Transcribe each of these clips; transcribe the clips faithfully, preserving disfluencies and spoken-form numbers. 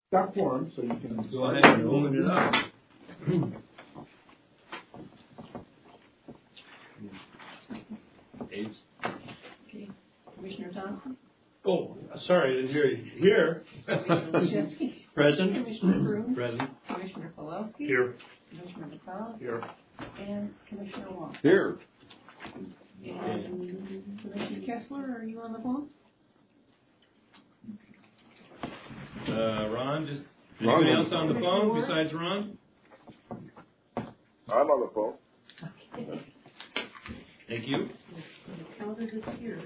got quorum, so you can go ahead and open it up. Dave's. Okay. Commissioner Thompson? Oh, sorry, I didn't hear you. Here. Commissioner Wojcicki? Present. Commissioner Broom? Present. Commissioner Pawlowski? Here. Commissioner McCall? Here. And Commissioner Wong? Here. And Commissioner Kessler, are you on the phone? Uh, Ron, just Ron. anybody else on the phone besides Ron? I'm on the phone. Okay. Thank you. The counter is here.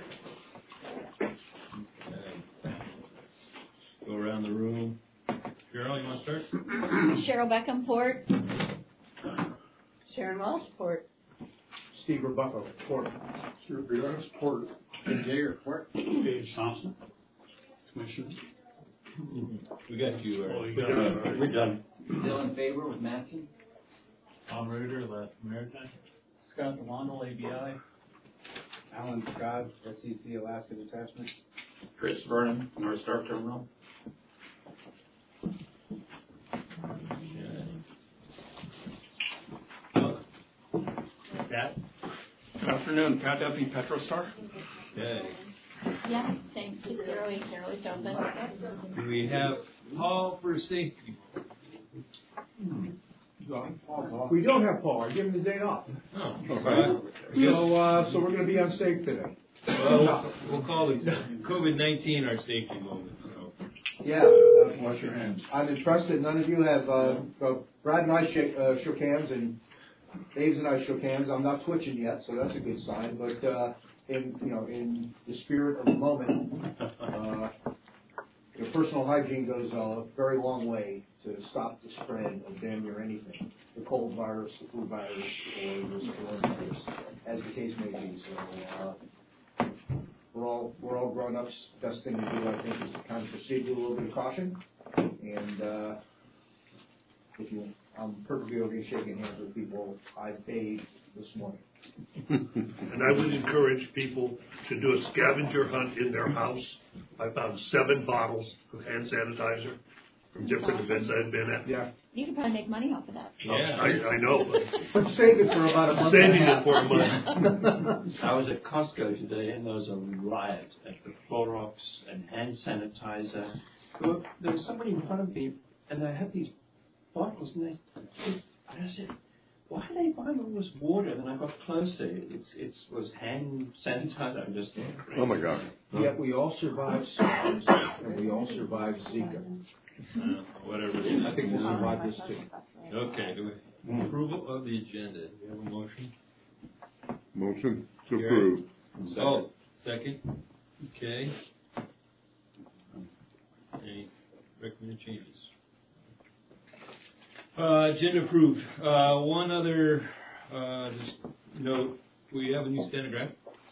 Uh, go around the room. Cheryl, you want to start? Cheryl Beckham-Port. Sharon Walsh, Port. Steve Rebecca, Port. Stuart Briar's Port. Jim Jager, Port. Dave Thompson. Commissioner. We got you. Oh, Uh, you got it. We're done. Still in favor with Matson? Tom Reuter, Last Maritime. Scott DeWandle, A B I. Alan Scott, S E C Alaska Detachment. Chris Vernon, North Star Terminal. Pat? Good afternoon, Pat Duffy, Petrostar. Okay. Yeah, same, six zero eight zero, it's open. Do we have Paul for safety? We don't have Paul. I give him the day off. Oh, So, uh, so we're going to be unsafe today. well, we'll call it COVID nineteen our safety moment. So. Yeah. Uh, Wash your hands. I'm impressed that none of you have, uh, well, Brad and I shake, uh, shook hands and Dave's and I shook hands. I'm not twitching yet, so that's a good sign. But, uh, in, you know, in the spirit of the moment, uh, your personal hygiene goes a very long way to stop the spread of damn near anything. The cold virus, the flu virus, or the coronavirus, as the case may be. So, uh, we're all, we're all grown-ups. Best thing to do, I think, is to kind of proceed with a little bit of caution. And, uh, if you, I'm perfectly okay shaking hands with people I bathed this morning. And I would encourage people to do a scavenger hunt in their house. I found seven bottles of hand sanitizer from different events I've been at. Yeah. You could probably make money off of that. Yeah. I, I know, but But save it for about a month. saving and a it half. for a month. I was at Costco today and there was a riot at the Clorox and hand sanitizer. There, were, there was somebody in front of me and they had these bottles and they, and I said, why are they buying all this water? And I got closer. It's it's was hand sanitizer. I'm just Oh my God. Yet we all survived SARS and we all survived Zika. Uh, whatever. I think we'll survive this too. Okay. Do we approval of the agenda? Do we have a motion? Motion to Gary? approve. Oh, second. Okay. Any recommended changes? Uh, agenda approved. Uh, one other uh, just note: we have a new stenograph.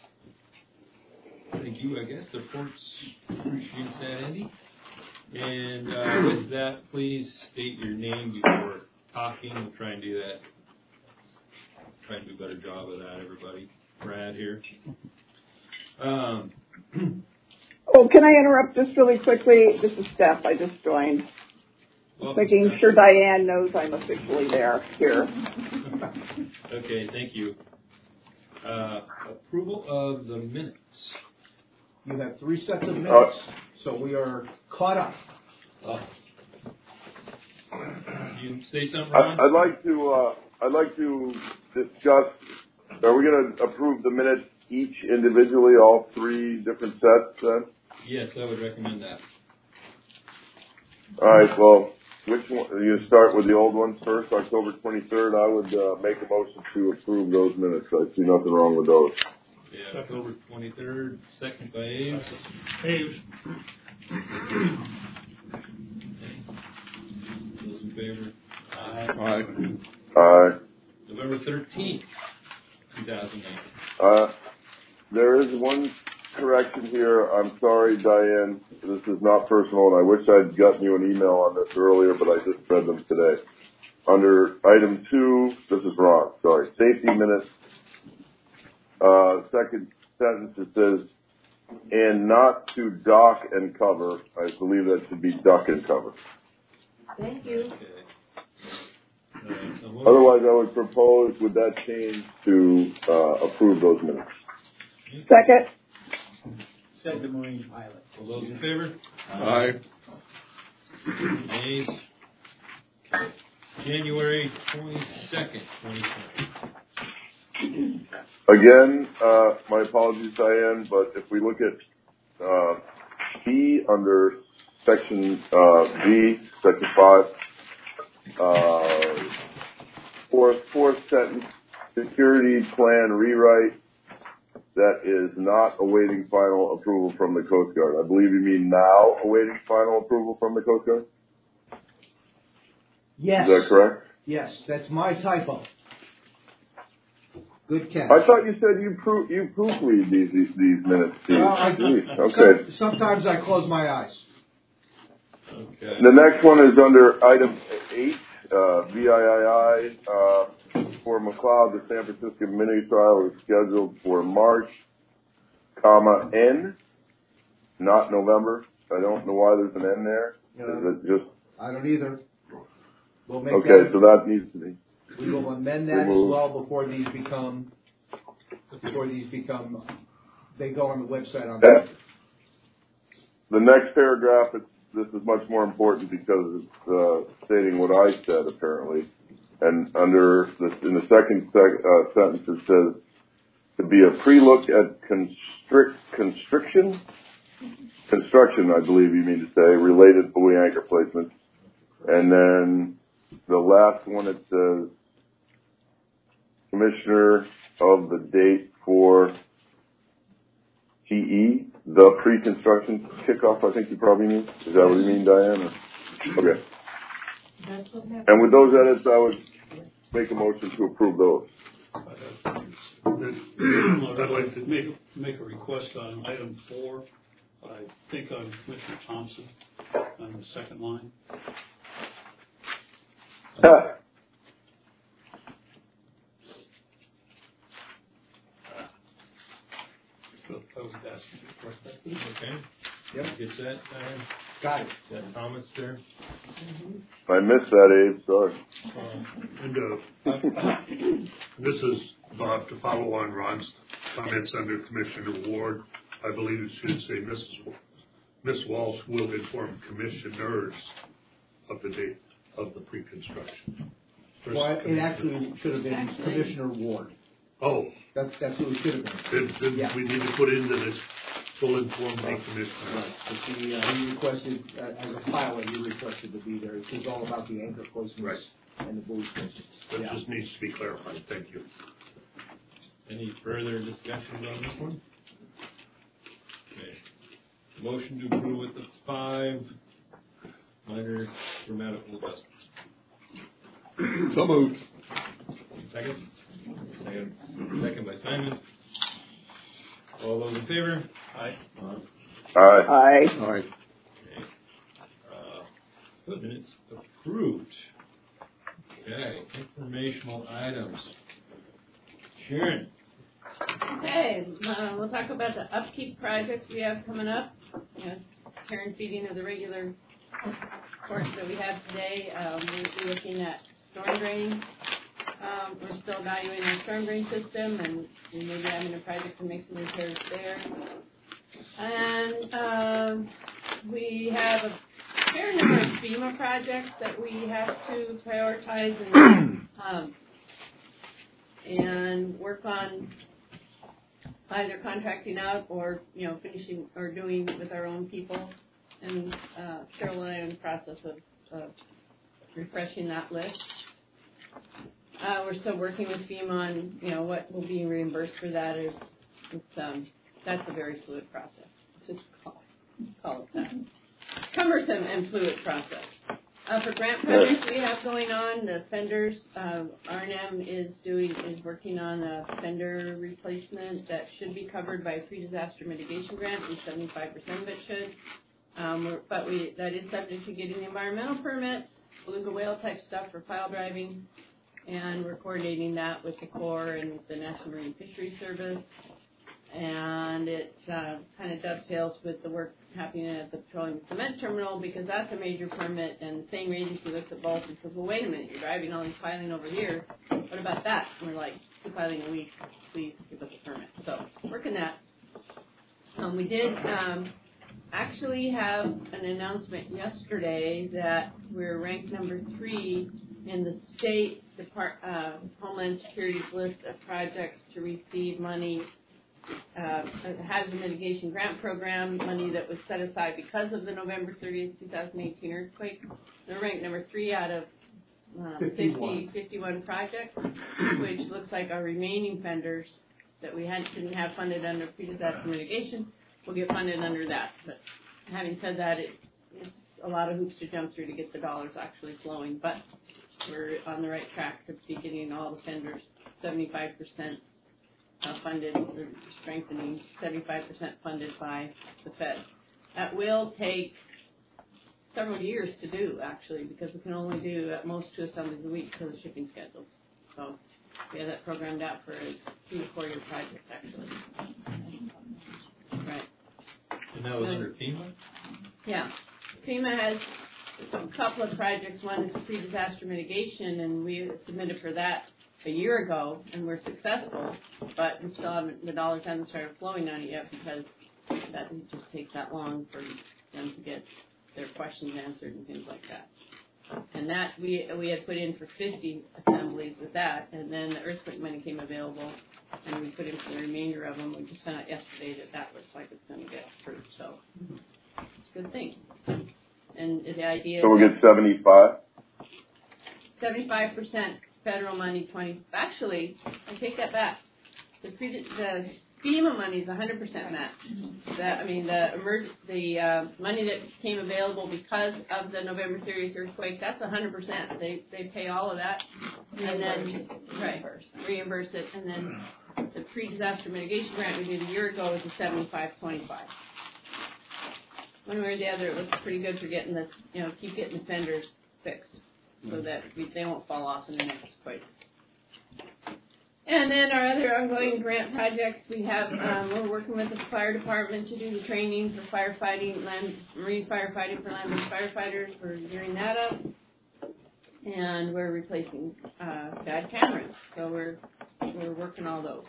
Thank you, I guess. The reports appreciates that, Andy. And uh, with that, please state your name before talking. We'll try and do that. Try and do a better job of that, everybody. Brad here. Um, Oh, can I interrupt just really quickly? This is Steph. I just joined. welcome, Making Steph. sure Diane knows I'm officially there here. Okay, thank you. Uh, approval of the minutes. You have three sets of minutes, so we are caught up. Uh, you say something, I, Ron? I'd like to, uh, I'd like to discuss, are we going to approve the minutes each individually, all three different sets then? Yes, I would recommend that. All right, well, which one, you start with the old ones first, October twenty-third. I would uh, make a motion to approve those minutes. I see nothing wrong with those. Yeah, October twenty-third, second by Aves. Aves. Those in favor? Aye. Aye. Aye. November thirteenth, two thousand eight. Uh, there is one correction here. I'm sorry, Diane. This is not personal, and I wish I'd gotten you an email on this earlier, but I just read them today. Under item two, this is wrong. Sorry. Safety minutes. Uh, second sentence, it says, and not to dock and cover. I believe that should be duck and cover. Thank you. Okay. Uh, a motion- Otherwise, I would propose with that change to uh, approve those minutes. Second. Said the Marine pilot. All those in favor? Aye. Nays? Okay. January twenty-second, twenty twenty. Again, uh, my apologies, Diane, but if we look at uh, B under section uh, B, section five, uh, fourth, fourth sentence, security plan rewrite that is not awaiting final approval from the Coast Guard. I believe you mean now awaiting final approval from the Coast Guard? Yes. Is that correct? Yes, that's my typo. Good catch. I thought you said you proof you proofread these these, these minutes. Steve. Well, I, Gee, okay. some, sometimes I close my eyes. Okay. The next one is under item eight, uh, V I I I, uh, for McLeod, the San Francisco mini trial is scheduled for March, comma, N, not November. I don't know why there's an N there. Uh, Is it just, I don't either. We'll make okay, that, so that needs to be. we will amend that as Remove. well before these become, before these become, they go on the website on Yeah. that. The next paragraph, it's, this is much more important because it's uh, stating what I said apparently. And under the, in the second sec, uh, sentence it says to be a pre-look at constrict constriction, construction I believe you mean to say, related buoy anchor placements. And then the last one it says Commissioner of the date for T E, the pre-construction kickoff, I think you probably mean. Is that what you mean, Diane? Or? Okay. That's what happened. And with those edits, I would make a motion to approve those. I'd like to make, make a request on item four. I think on Commissioner Thompson on the second line. So I was asking for perspective. Okay. Yep. Get that, uh, Got it. is that Thomas there? I missed that, Abe, sorry. Uh, And uh, this is, Bob, to follow on Ron's comments under Commissioner Ward. I believe it should say Missus W- Miss Walsh will inform commissioners of the date of the pre-construction. First Well, it Commissioner- actually should have been Actually- Commissioner Ward. Oh, That's, that's who it should have been. then, then Yeah. we need to put in that it's will inform the commissioners. Right, but he, uh, he requested, uh, as a pilot, he requested to be there. It was all about the anchor placements Right. and the buoy placements. That Yeah. just needs to be clarified. Thank you. Any further discussions on this one? Okay. Motion to approve with the five minor grammatical adjustments. So moved. Second? Second. Second by Simon. All those in favor? Aye. Aye. Aye. All right. Okay. Uh, good, minutes approved. Okay, informational items. Sharon? Okay, uh, we'll talk about the upkeep projects we have coming up. You know, care and feeding of the regular course that we have today. Um, we'll be looking at storm drain. Um, we're still evaluating our storm drain system, and we may be having a project to make some repairs there. And um, we have a fair number of FEMA projects that we have to prioritize and um, and work on either contracting out or, you know, finishing or doing with our own people. And uh, Cheryl and I are in the process of, of refreshing that list. Uh, we're still working with FEMA on, you know, what will be reimbursed for that. Is it's um, that's a very fluid process. Just call, call it that. Cumbersome and fluid process. Uh, for grant projects we have going on, the fenders, uh, R and M is doing is working on a fender replacement that should be covered by a pre-disaster mitigation grant, and seventy-five percent of it should. Um, we're, but we that is subject to getting the environmental permits, beluga whale type stuff for pile driving, and we're coordinating that with the Corps and the National Marine Fisheries Service. And it uh, kind of dovetails with the work happening at the petroleum cement terminal because that's a major permit, and the same agency looks at both and says, well, wait a minute, you're driving all these piling over here. What about that? And we're like, two piling a week, please give us a permit. So, working that. Um, we did um, actually have an announcement yesterday that we're ranked number three in the state Depart- uh, Homeland Security's list of projects to receive money, uh, a hazard mitigation grant program, money that was set aside because of the November thirtieth, twenty eighteen earthquake. They're ranked number three out of uh, fifty, fifty-one projects, which looks like our remaining vendors that we had, didn't have funded under pre-disaster mitigation will get funded under that. But having said that, it, it's a lot of hoops to jump through to get the dollars actually flowing. But we're on the right track to be getting all the vendors seventy-five percent uh, funded, or strengthening seventy-five percent funded by the Fed. That will take several years to do, actually, because we can only do at most two assemblies a week for the shipping schedules. So we have that programmed out for a three to four year project, actually. Right. And that was and, under FEMA? Yeah. FEMA has a couple of projects. One is pre-disaster mitigation, and we submitted for that a year ago, and we're successful, but we still haven't, the dollars haven't started flowing on it yet because that just takes that long for them to get their questions answered and things like that. And that, we we had put in for fifty assemblies with that, and then the earthquake money came available, and we put in for the remainder of them. We just found out yesterday that that looks like it's going to get approved, so it's a good thing. And the idea so we'll get seventy-five? seventy-five percent federal money, twenty. Actually, I take that back. The, pre, the FEMA money is one hundred percent match. That I mean, the emerg, the uh, money that came available because of the November thirtieth earthquake, that's one hundred percent. They they pay all of that, and then right reimburse it, and then the pre-disaster mitigation grant we did a year ago was a seventy-five twenty-five. One way or the other, it looks pretty good for getting the, you know, keep getting the fenders fixed so that we, they won't fall off in the next quake. And then our other ongoing grant projects, we have, um, we're working with the fire department to do the training for firefighting, land, marine firefighting for land-based firefighters. We're gearing that up. And we're replacing uh, bad cameras. So we're, we're working all those.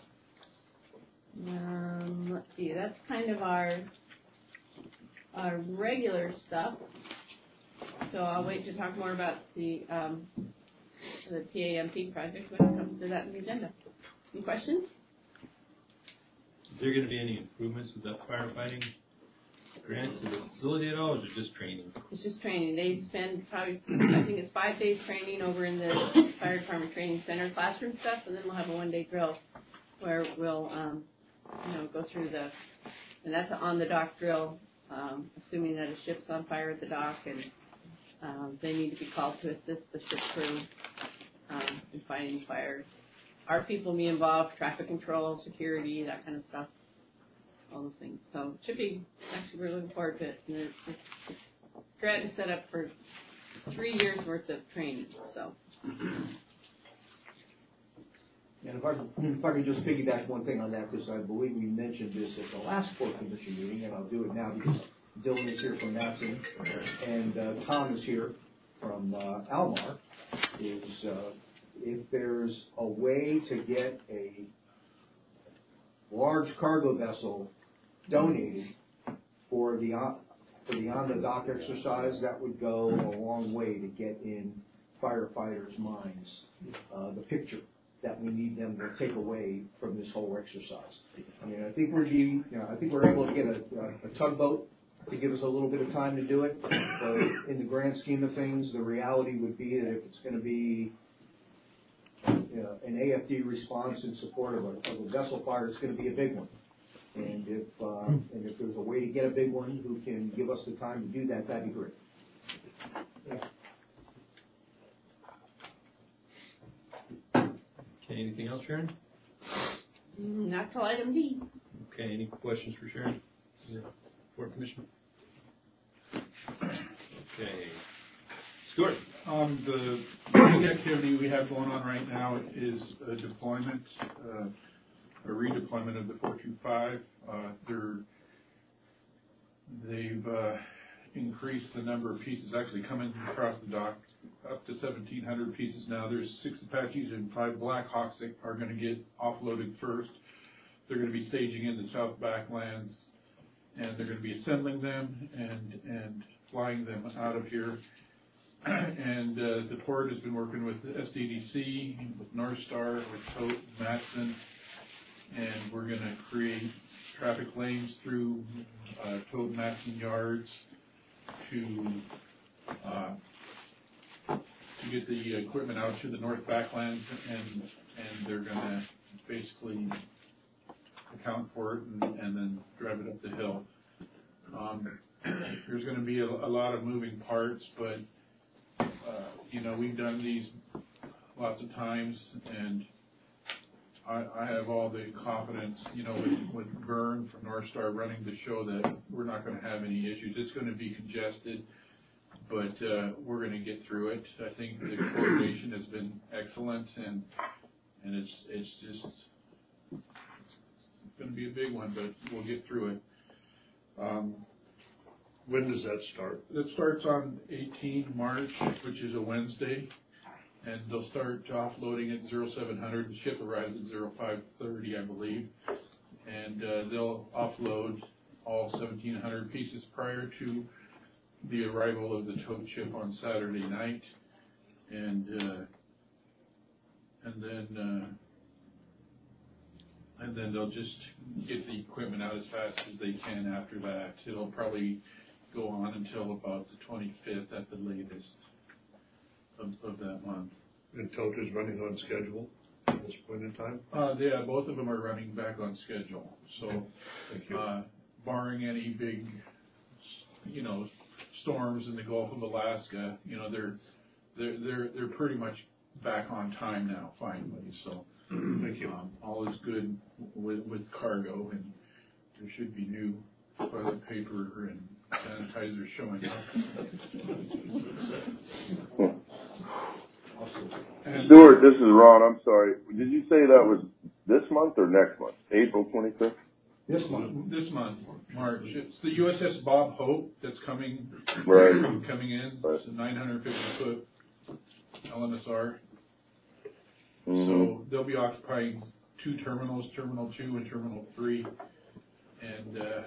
Um, let's see, that's kind of our Our regular stuff. So I'll wait to talk more about the um, the P A M P project when it comes to that in the agenda. Any questions? Is there going to be any improvements with that firefighting grant to the facility at all, or is it just training? It's just training. They spend probably, I think it's five days training over in the fire department training center, classroom stuff, and then we'll have a one-day drill where we'll, um, you know, go through the, and that's an on-the-dock drill. Um, assuming that a ship's on fire at the dock and um, they need to be called to assist the ship crew um, in fighting fires. Our people be involved, traffic control, security, that kind of stuff, all those things. So it should be, actually we're looking forward to it. And it's, it's, grant is set up for three years worth of training, so. And if I, if I could just piggyback one thing on that, because I believe we mentioned this at the last Port Commission meeting, and I'll do it now because Dylan is here from Matson, and uh, Tom is here from uh, Almar, is uh, if there's a way to get a large cargo vessel donated for the on, for the on-the-dock exercise, that would go a long way to get in firefighters' minds uh, the picture that we need them to take away from this whole exercise. I mean, I think we're, you know, I think we're able to get a, a tugboat to give us a little bit of time to do it. But in the grand scheme of things, the reality would be that if it's going to be, you know, an A F D response in support of a, of a vessel fire, it's going to be a big one. And if uh, and if there's a way to get a big one who can give us the time to do that, that'd be great. Yeah. Okay, anything else, Sharon? Not till item D. Okay, any questions for Sharon? Yeah. Port Commission? Okay. Stuart? Um, the big activity we have going on right now is a deployment, uh, a redeployment of the four two five. Uh, they're they've uh, increased the number of pieces actually coming across the dock up to seventeen hundred pieces now. There's six Apaches and five Blackhawks that are going to get offloaded first. They're going to be staging in the South Backlands, and they're going to be assembling them and and flying them out of here. And uh, the port has been working with S D D C, with North Star, with Tote, Matson, and we're going to create traffic lanes through uh, Tote Matson yards to uh, to get the equipment out to the North Backlands, and and they're going to basically account for it and, and then drive it up the hill. Um, there's going to be a, a lot of moving parts, but uh, you know, we've done these lots of times, and I, I have all the confidence, you know, with, with Vern from North Star running the show that we're not going to have any issues. It's going to be congested, but uh, we're going to get through it. I think the coordination has been excellent, and and it's it's just it's, it's going to be a big one, but we'll get through it. Um, When does that start? That starts on eighteenth March, which is a Wednesday, and they'll start offloading at zero seven hundred. The ship arrives at zero five thirty, I believe, and uh, they'll offload all seventeen hundred pieces prior to the arrival of the tote ship on Saturday night, and uh, and then uh, and then they'll just get the equipment out as fast as they can after that. It'll probably go on until about the twenty-fifth at the latest of, of that month. And Tote is running on schedule at this point in time? Uh, yeah, both of them are running back on schedule. So, Thank you. uh, barring any big, you know, storms in the Gulf of Alaska, you know, they're they're they're they're pretty much back on time now, finally. So, thank you. Um, all is good with with cargo, and there should be new toilet paper and sanitizer showing up. And Stuart, this is Ron. I'm sorry. Did you say that was this month or next month? April twenty-fifth? This month. This month, March. It's the U S S Bob Hope that's coming Right. coming in. Right. It's a nine hundred fifty foot L M S R. Mm-hmm. So they'll be occupying two terminals, Terminal two and Terminal three, and uh,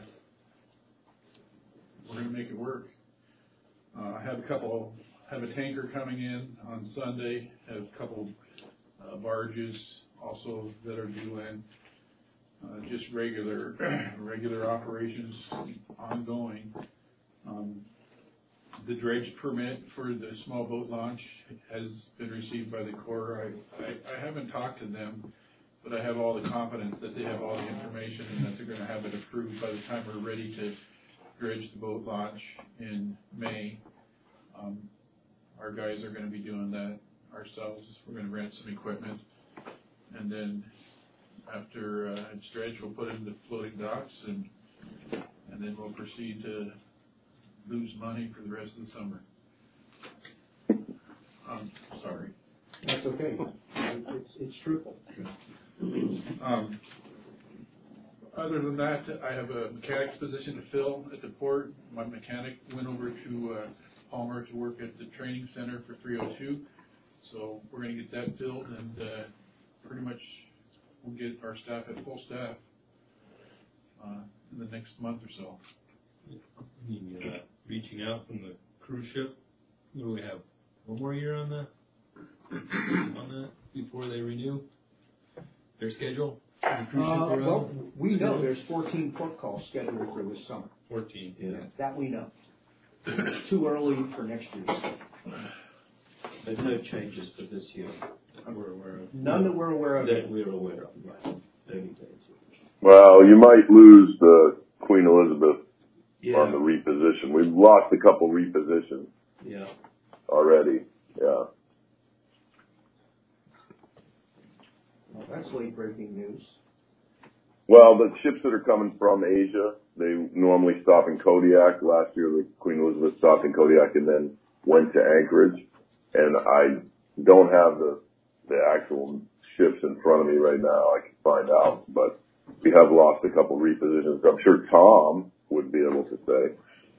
we're going to make it work. Uh, I have a couple, have a tanker coming in on Sunday, have a couple uh, barges also that are due in. Uh, just regular, regular operations ongoing. Um, the dredge permit for the small boat launch has been received by the Corps. I, I, I haven't talked to them, but I have all the confidence that they have all the information and that they're going to have it approved by the time we're ready to dredge the boat launch in May. Um, our guys are going to be doing that ourselves. We're going to rent some equipment, and then after uh, it's dredged, we'll put it into floating docks, and and then we'll proceed to lose money for the rest of the summer. Um, sorry. That's okay. It's, it's truthful. Um, other than that, I have a mechanic's position to fill at the port. My mechanic went over to uh, Palmer to work at the training center for three oh two, so we're going to get that filled, and uh, pretty much we'll get our staff at full staff uh, in the next month or so. The, uh, reaching out from the cruise ship. What do we have? One more year on the on that before they renew their schedule? The cruise Uh, ship well, around? we know there's fourteen port calls scheduled for this summer. Fourteen. Yeah, that we know. It's too early for next year. There's no changes for this year that we're aware of. None that we're aware of. That we're aware of, right. thirty days. Well, you might lose the Queen Elizabeth Yeah. on the reposition. We've lost a couple repositions Yeah. already. Yeah. Well, that's late breaking news. Well, the ships that are coming from Asia, they normally stop in Kodiak. Last year, the Queen Elizabeth stopped in Kodiak and then went to Anchorage. And I don't have the the actual ships in front of me right now. I can find out, but we have lost a couple repositions. I'm sure Tom would be able to say.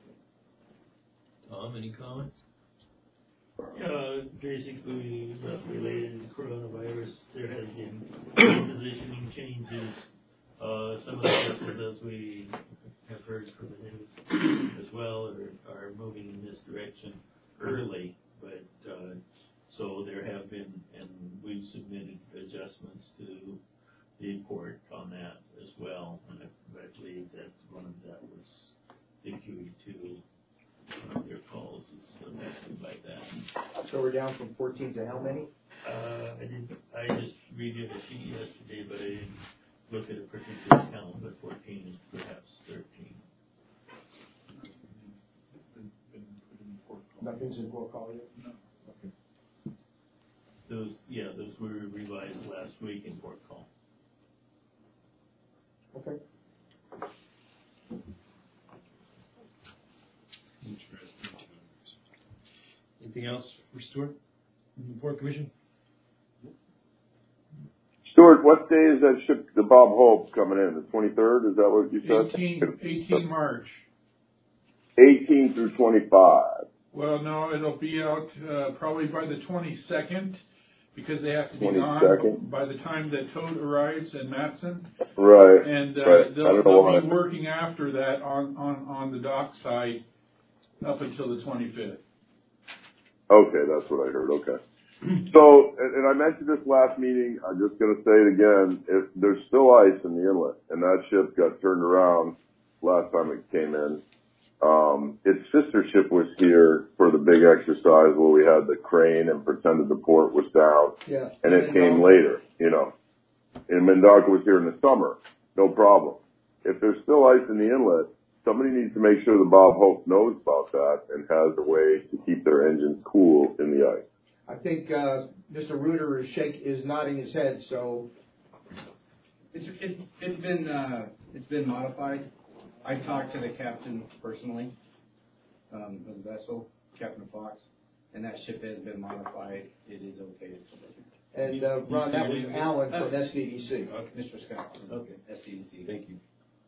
Tom, any comments? Uh, basically, uh, related to coronavirus, there has been positioning changes. Uh, some of the vessels, as we have heard from the news as well, are, are moving in this direction early. But uh, so there have been, and we've submitted adjustments to the port on that as well. And I, I believe that one of that was the Q E two. One of their calls is affected by that. So we're down from fourteen to how many? Uh, I didn't, I just reviewed a sheet yesterday, but I didn't look at a particular count, but fourteen is perhaps thirteen. Nothing's in port call yet? No. Okay. Those, yeah, those were revised last week in port call. Okay. Interesting. Anything else for Stuart from the Port Commission? Stuart, what day is that ship, the Bob Hope, coming in? The twenty-third? Is that what you said? eighteen, eighteen March. eighteen through twenty-five. Well, no, it'll be out uh, probably by the twenty-second because they have to be gone twenty-second. by the time that Toad arrives in Matson. Right. And uh, right. they'll, they'll be working after that on, on, on the dock site up until the twenty-fifth. Okay, that's what I heard. Okay. So, and, and I mentioned this last meeting. I'm just going to say it again. If there's still ice in the inlet, and that ship got turned around last time it came in. Um, its sister ship was here for the big exercise where we had the crane and pretended the port was down. Yeah. And it came later, you know. And Mendonca was here in the summer. No problem. If there's still ice in the inlet, somebody needs to make sure the Bob Hope knows about that and has a way to keep their engines cool in the ice. I think uh, Mister Reuter is shake is nodding his head. So It's it's it's been uh, it's been modified. I talked to the captain personally um, of the vessel, Captain Fox, and that ship has been modified. It is okay. and uh, Ron, that was Alan from S D D C. Okay, Mister Scott. Okay, S D D C. Thank you.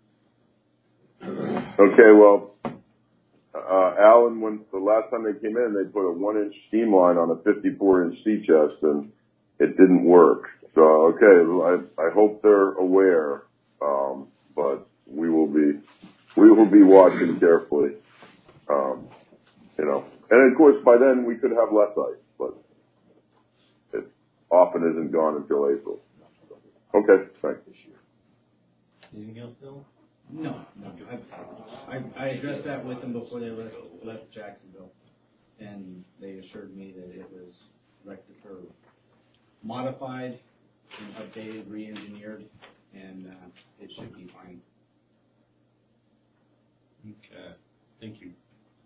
Okay, well, uh, Alan, when the last time they came in, they put a one inch steam line on a fifty-four inch sea chest and it didn't work. So, okay, I, I hope they're aware, um, but we will be, we will be watching carefully. Um, you know, and of course by then we could have less ice, but it often isn't gone until April. Okay, thanks. Anything else, Dylan? No, no. I, I, I addressed that with them before they left, left Jacksonville, and they assured me that it was rectified, or modified, and updated, re-engineered, and uh, it should be fine. Okay, thank you.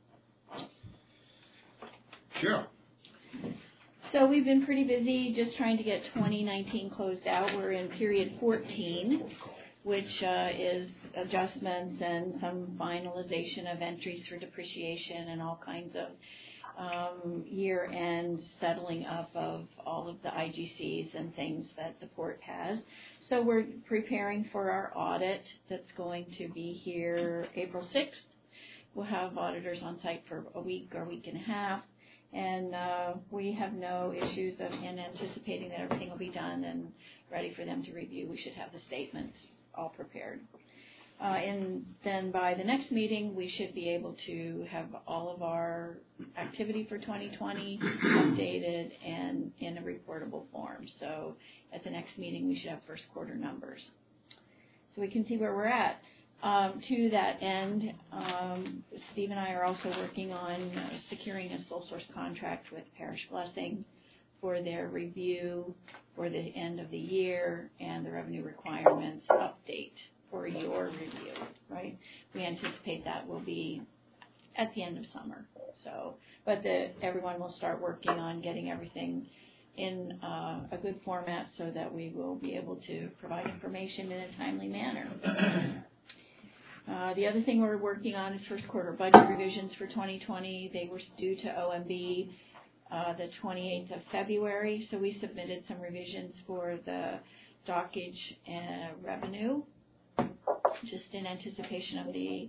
Cheryl. So we've been pretty busy just trying to get twenty nineteen closed out. We're in period fourteen, which uh, is adjustments and some finalization of entries for depreciation and all kinds of um, year-end settling up of all of the I G Cs and things that the port has. So we're preparing for our audit that's going to be here April sixth. We'll have auditors on site for a week or a week and a half. And uh, we have no issues of, in anticipating that everything will be done and ready for them to review. We should have the statements all prepared. Uh, and then by the next meeting, we should be able to have all of our activity for twenty twenty updated and in a reportable form. So at the next meeting, we should have first quarter numbers. So we can see where we're at. Um, to that end, um, Steve and I are also working on uh, securing a sole source contract with Parish Blessing for their review for the end of the year and the revenue requirements update for your review, right? We anticipate that will be at the end of summer. So, but the, everyone will start working on getting everything in uh, a good format so that we will be able to provide information in a timely manner. Uh, the other thing we're working on is first quarter budget revisions for twenty twenty. They were due to O M B uh, the twenty-eighth of February, so we submitted some revisions for the dockage and revenue, just in anticipation of the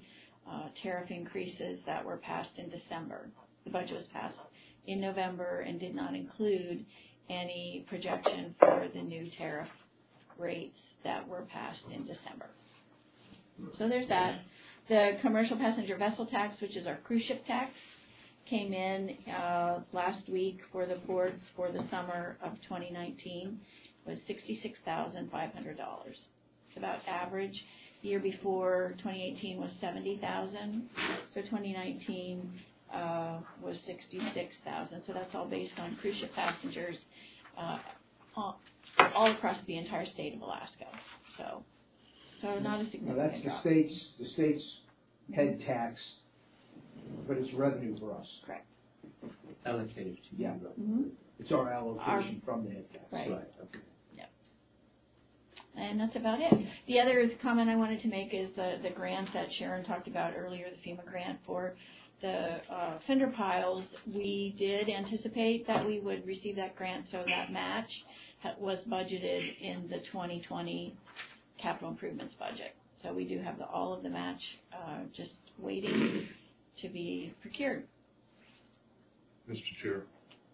uh, tariff increases that were passed in December. The budget was passed in November and did not include any projection for the new tariff rates that were passed in December. So there's that. The commercial passenger vessel tax, which is our cruise ship tax, came in uh, last week for the ports for the summer of twenty nineteen, was sixty-six thousand five hundred dollars. It's about average. The year before, twenty eighteen, was seventy thousand dollars, so twenty nineteen uh, was sixty-six thousand dollars. So that's all based on cruise ship passengers uh, all, all across the entire state of Alaska. So, so not a significant Now, that's the drop. state's, the state's head tax, but it's revenue for us. Correct. Allocated to you. Yeah. Mm-hmm. It's our allocation Our, from the head tax. Right. Okay. Yep. And that's about it. The other comment I wanted to make is the, the grant that Sharon talked about earlier, the FEMA grant for the uh, fender piles. We did anticipate that we would receive that grant, so that match ha- was budgeted in the twenty twenty capital improvements budget. So we do have the, all of the match uh, just waiting to be procured. Mister Chair.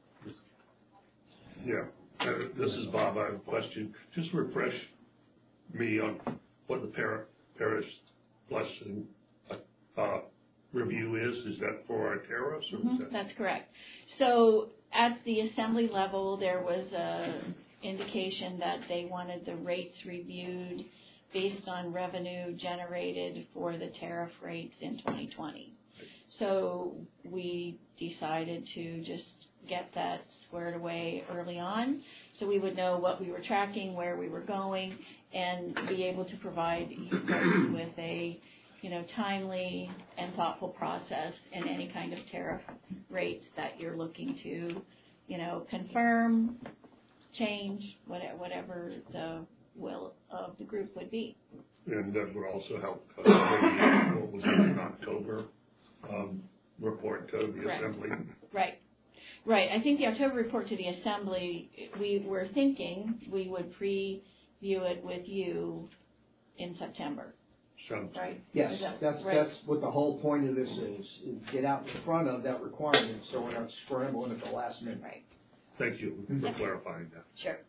Yeah, uh, this is Bob. I have a question. Just refresh me on what the par- parish blessing uh, review is. Is that for our tariffs? Or Mm-hmm. is that? That's correct. So at the assembly level, there was a indication that they wanted the rates reviewed based on revenue generated for the tariff rates in twenty twenty. So we decided to just get that squared away early on so we would know what we were tracking, where we were going, and be able to provide you folks with a, you know, timely and thoughtful process in any kind of tariff rates that you're looking to, you know, confirm, change, whatever the will of the group would be. And that would also help uh, maybe what was it in October um, report to the Correct. assembly. Right. Right. I think the October report to the Assembly, we were thinking we would preview it with you in September. Sounds right. Yes, Is that that's, right? that's what the whole point of this is, is get out in front of that requirement so we're not scrambling at the last minute. Right. Thank you for clarifying that. Sure.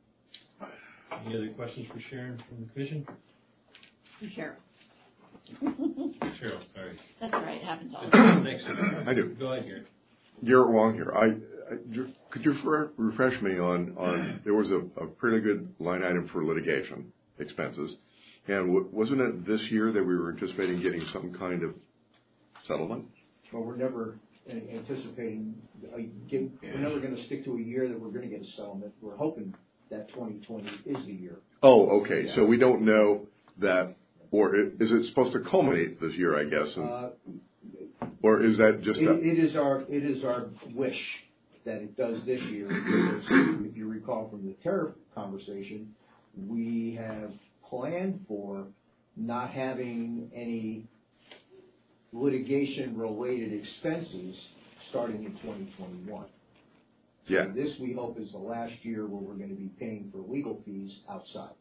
Any other questions for Sharon from the commission? Sure. Cheryl, sorry. That's all right. It happens all the time. Thanks. I do. Go ahead, Garrett. Garrett Wong here. I, I ju- could you fre- refresh me on, on there was a, a pretty good line item for litigation expenses, and w- wasn't it this year that we were anticipating getting some kind of settlement? But we're never a- anticipating, a, get, we're never going to stick to a year that we're going to get a settlement. We're hoping that twenty twenty is the year. Oh, okay. So we don't know that, or i- is it supposed to culminate this year? I guess, and, Uh, or is that just It, a, it is our, it is our wish that it does this year, because if you recall from the tariff conversation, we have planned for not having any litigation-related expenses starting in twenty twenty-one. yeah? So this, we hope, is the last year where we're gonna be paying for legal fees outside.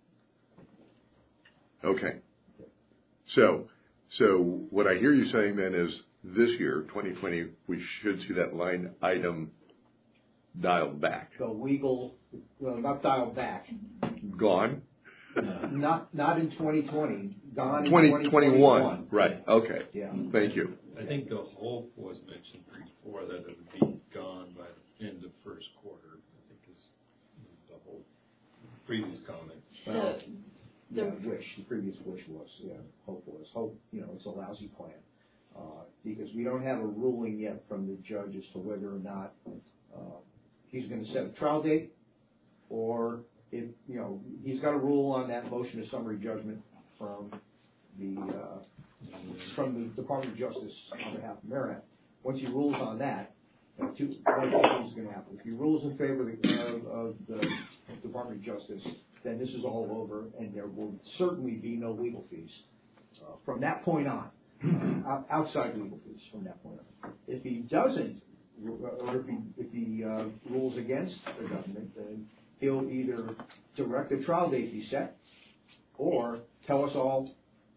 Okay. So, so what I hear you saying then is this year, twenty twenty, we should see that line item dialed back, The legal, well, not dialed back, gone. not, not in twenty twenty, gone in Twenty twenty twenty-one, twenty-one. right? Okay. Yeah. Thank you. I think the hope was mentioned before that it would be gone by the end of first quarter, I think is is the whole previous comment. Well, So, Yeah, the, wish, the previous wish was, yeah, hope was, hope, you know, it's a lousy plan. Uh, because we don't have a ruling yet from the judge as to whether or not, uh, he's gonna set a trial date, or if, you know, he's got a rule on that motion of summary judgment from the, uh, from the Department of Justice on behalf of Merrimack. Once he rules on that, uh, two, one of two things is gonna happen. If he rules in favor of the, of, of the Department of Justice, then this is all over, and there will certainly be no legal fees uh, from that point on, uh, out- outside legal fees from that point on. If he doesn't, or if he, if he uh, rules against the government, then he'll either direct a trial date be set, or tell us all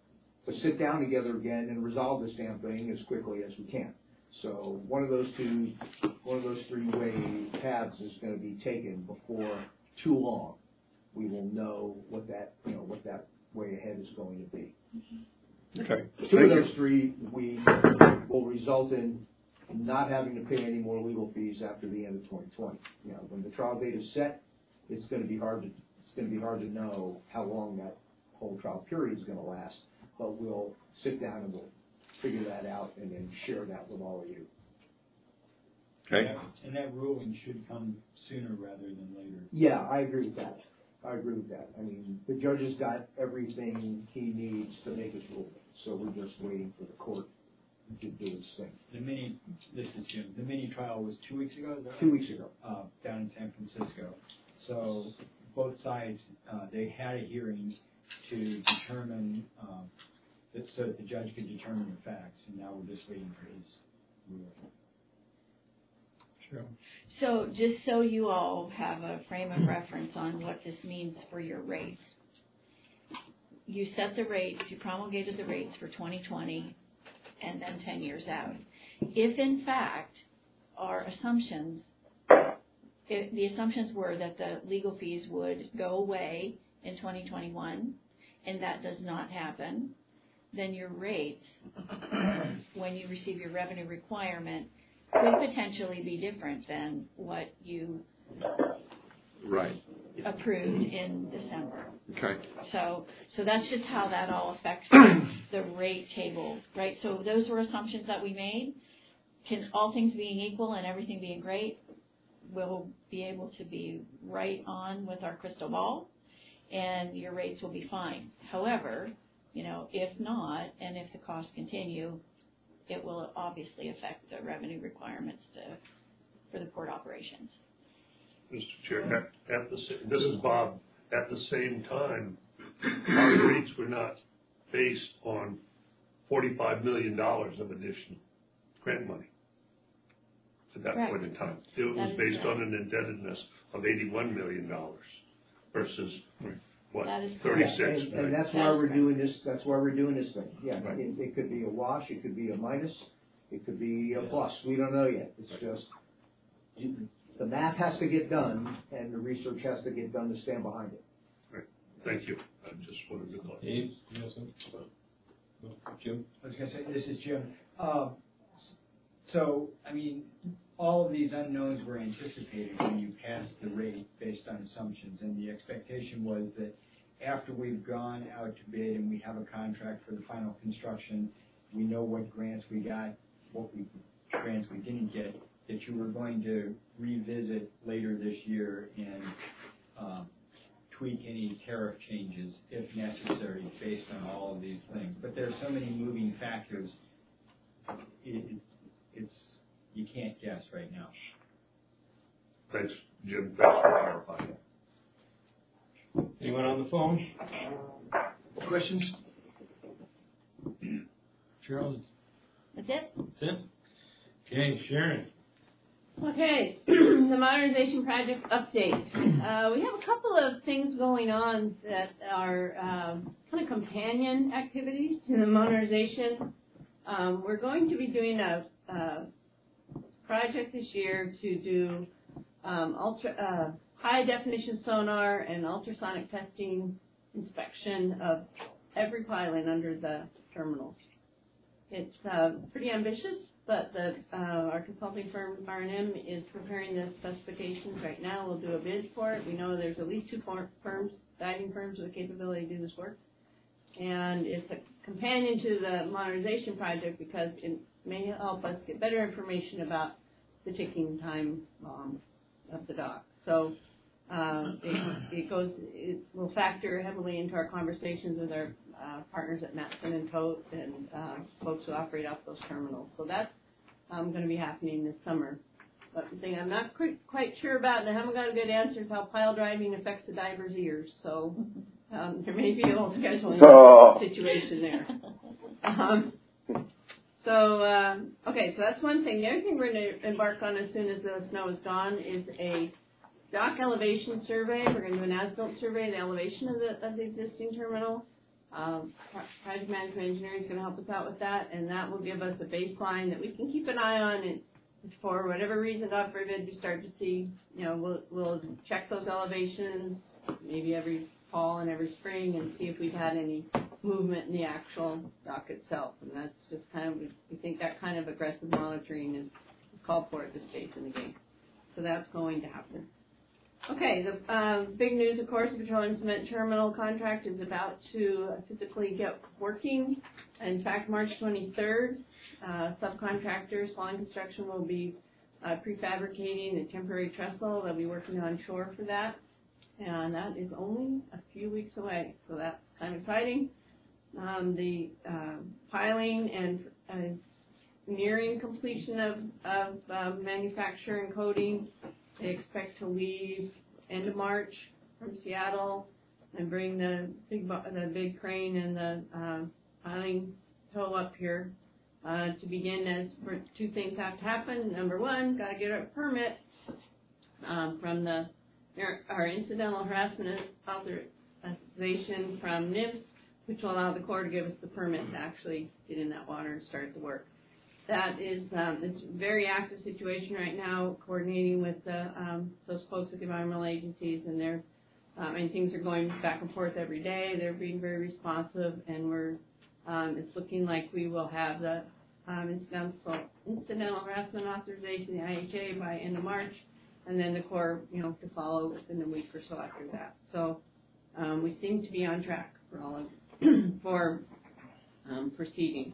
but sit down together again and resolve this damn thing as quickly as we can. So one of those two, one of those three way paths is going to be taken before too long. We will know what that, you know, what that way ahead is going to be. Okay. Two Thank of you. those three we will result in not having to pay any more legal fees after the end of twenty twenty. You know, when the trial date is set, it's going to be hard to it's going to be hard to know how long that whole trial period is going to last. But we'll sit down and we'll figure that out and then share that with all of you. Okay. And that ruling should come sooner rather than later. Yeah, I agree with that. I agree with that. I mean, the judge has got everything he needs to make his ruling, so we're just waiting for the court to do its thing. The mini, this is Jim, the mini trial was two weeks ago? Is that right? Two weeks ago. Uh, down in San Francisco. So both sides, uh, they had a hearing to determine, um, that, so that the judge could determine the facts, and now we're just waiting for his ruling. Sure. So just so you all have a frame of reference on what this means for your rates. You set the rates, you promulgated the rates for twenty twenty and then ten years out. If in fact our assumptions, if the assumptions were that the legal fees would go away in twenty twenty-one and that does not happen, then your rates, when you receive your revenue requirement, could potentially be different than what you Right. approved in December. Okay. So, so that's just how that all affects the rate table, right? So those were assumptions that we made. Can all things being equal and everything being great, we'll be able to be right on with our crystal ball, and your rates will be fine. However, you know, if not, and if the costs continue, it will obviously affect the revenue requirements to, for the port operations. Mister Chair, at, at the, sa- this is Bob, at the same time, our rates were not based on forty-five million dollars of additional grant money at that Correct. point in time. It That was is based correct. on an indebtedness of eighty-one million dollars versus, what, That is thirty-six Yeah, and, million. and that's That why is we're correct. doing this, that's why we're doing this thing. Yeah, Right. it, it could be a wash, it could be a minus, it could be a plus. We don't know yet. It's just, the math has to get done and the research has to get done to stand behind it. Thank you. I just wanted to know. Dave, you have something? No, Jim? I was gonna say, this is Jim. Um, so, I mean, all of these unknowns were anticipated when you passed the rate based on assumptions, and the expectation was that after we've gone out to bid and we have a contract for the final construction, we know what grants we got, what we, grants we didn't get, that you were going to revisit later this year and, um, tweak any tariff changes if necessary based on all of these things. But there are so many moving factors, it, it, it's, you can't guess right now. Thanks, Jim. Thanks for clarifying. Anyone on the phone? Questions? Cheryl, That's it? that's it? Okay, Sharon. Okay, the modernization project update. Uh, we have a couple of things going on that are um, kind of companion activities to the modernization. Um, we're going to be doing a, a project this year to do um, ultra uh, high definition sonar and ultrasonic testing inspection of every piling under the terminals. It's uh, pretty ambitious, but the, uh, our consulting firm, R and M, is preparing the specifications right now. We'll do a bid for it. We know there's at least two firms, diving firms with the capability to do this work. And it's a companion to the modernization project because it may help us get better information about the ticking time bomb of the dock. So uh, it, it goes, it will factor heavily into our conversations with our uh, partners at Matson and Tote and uh, folks who operate off those terminals. So that's um, going to be happening this summer. But the thing I'm not quite, quite sure about, and I haven't got a good answer, is how pile driving affects the diver's ears. So um, there may be a little scheduling Oh. situation there. Um, so, um, okay, so that's one thing. The other thing we're going to embark on as soon as the snow is gone is a dock elevation survey. We're going to do an as-built survey of the elevation of the, of the existing terminal Um, pro- project management engineering is going to help us out with that, and that will give us a baseline that we can keep an eye on. And for whatever reason, God forbid, we start to see, you know, we'll we'll check those elevations maybe every fall and every spring and see if we've had any movement in the actual dock itself. And that's just kind of, we think that kind of aggressive monitoring is called for at this stage in the game. So that's going to happen. Okay, the um, big news, of course, the Petroleum Cement Terminal contract is about to physically get working. In fact, March twenty-third, uh, subcontractor, Swan Construction, will be uh, prefabricating a temporary trestle. They'll be working on shore for that. And that is only a few weeks away, so that's kind of exciting. Um, the uh, piling and uh, nearing completion of, of uh, manufacture and coating. They expect to leave end of March from Seattle and bring the big the big crane and the uh, piling tow up here uh, to begin. As for two things have to happen. Number one, got to get a permit um, from the our incidental harassment authorization from N I M S, which will allow the Corps to give us the permit to actually get in that water and start the work. That is, um, it's a very active situation right now, coordinating with the, um, those folks at the environmental agencies, and they're, um, and things are going back and forth every day. They're being very responsive, and we're, um, it's looking like we will have the um, incidental, incidental harassment authorization, the I H A, by end of March, and then the Corps, you know, to follow within a week or so after that. So um, we seem to be on track for all of, for um, proceeding.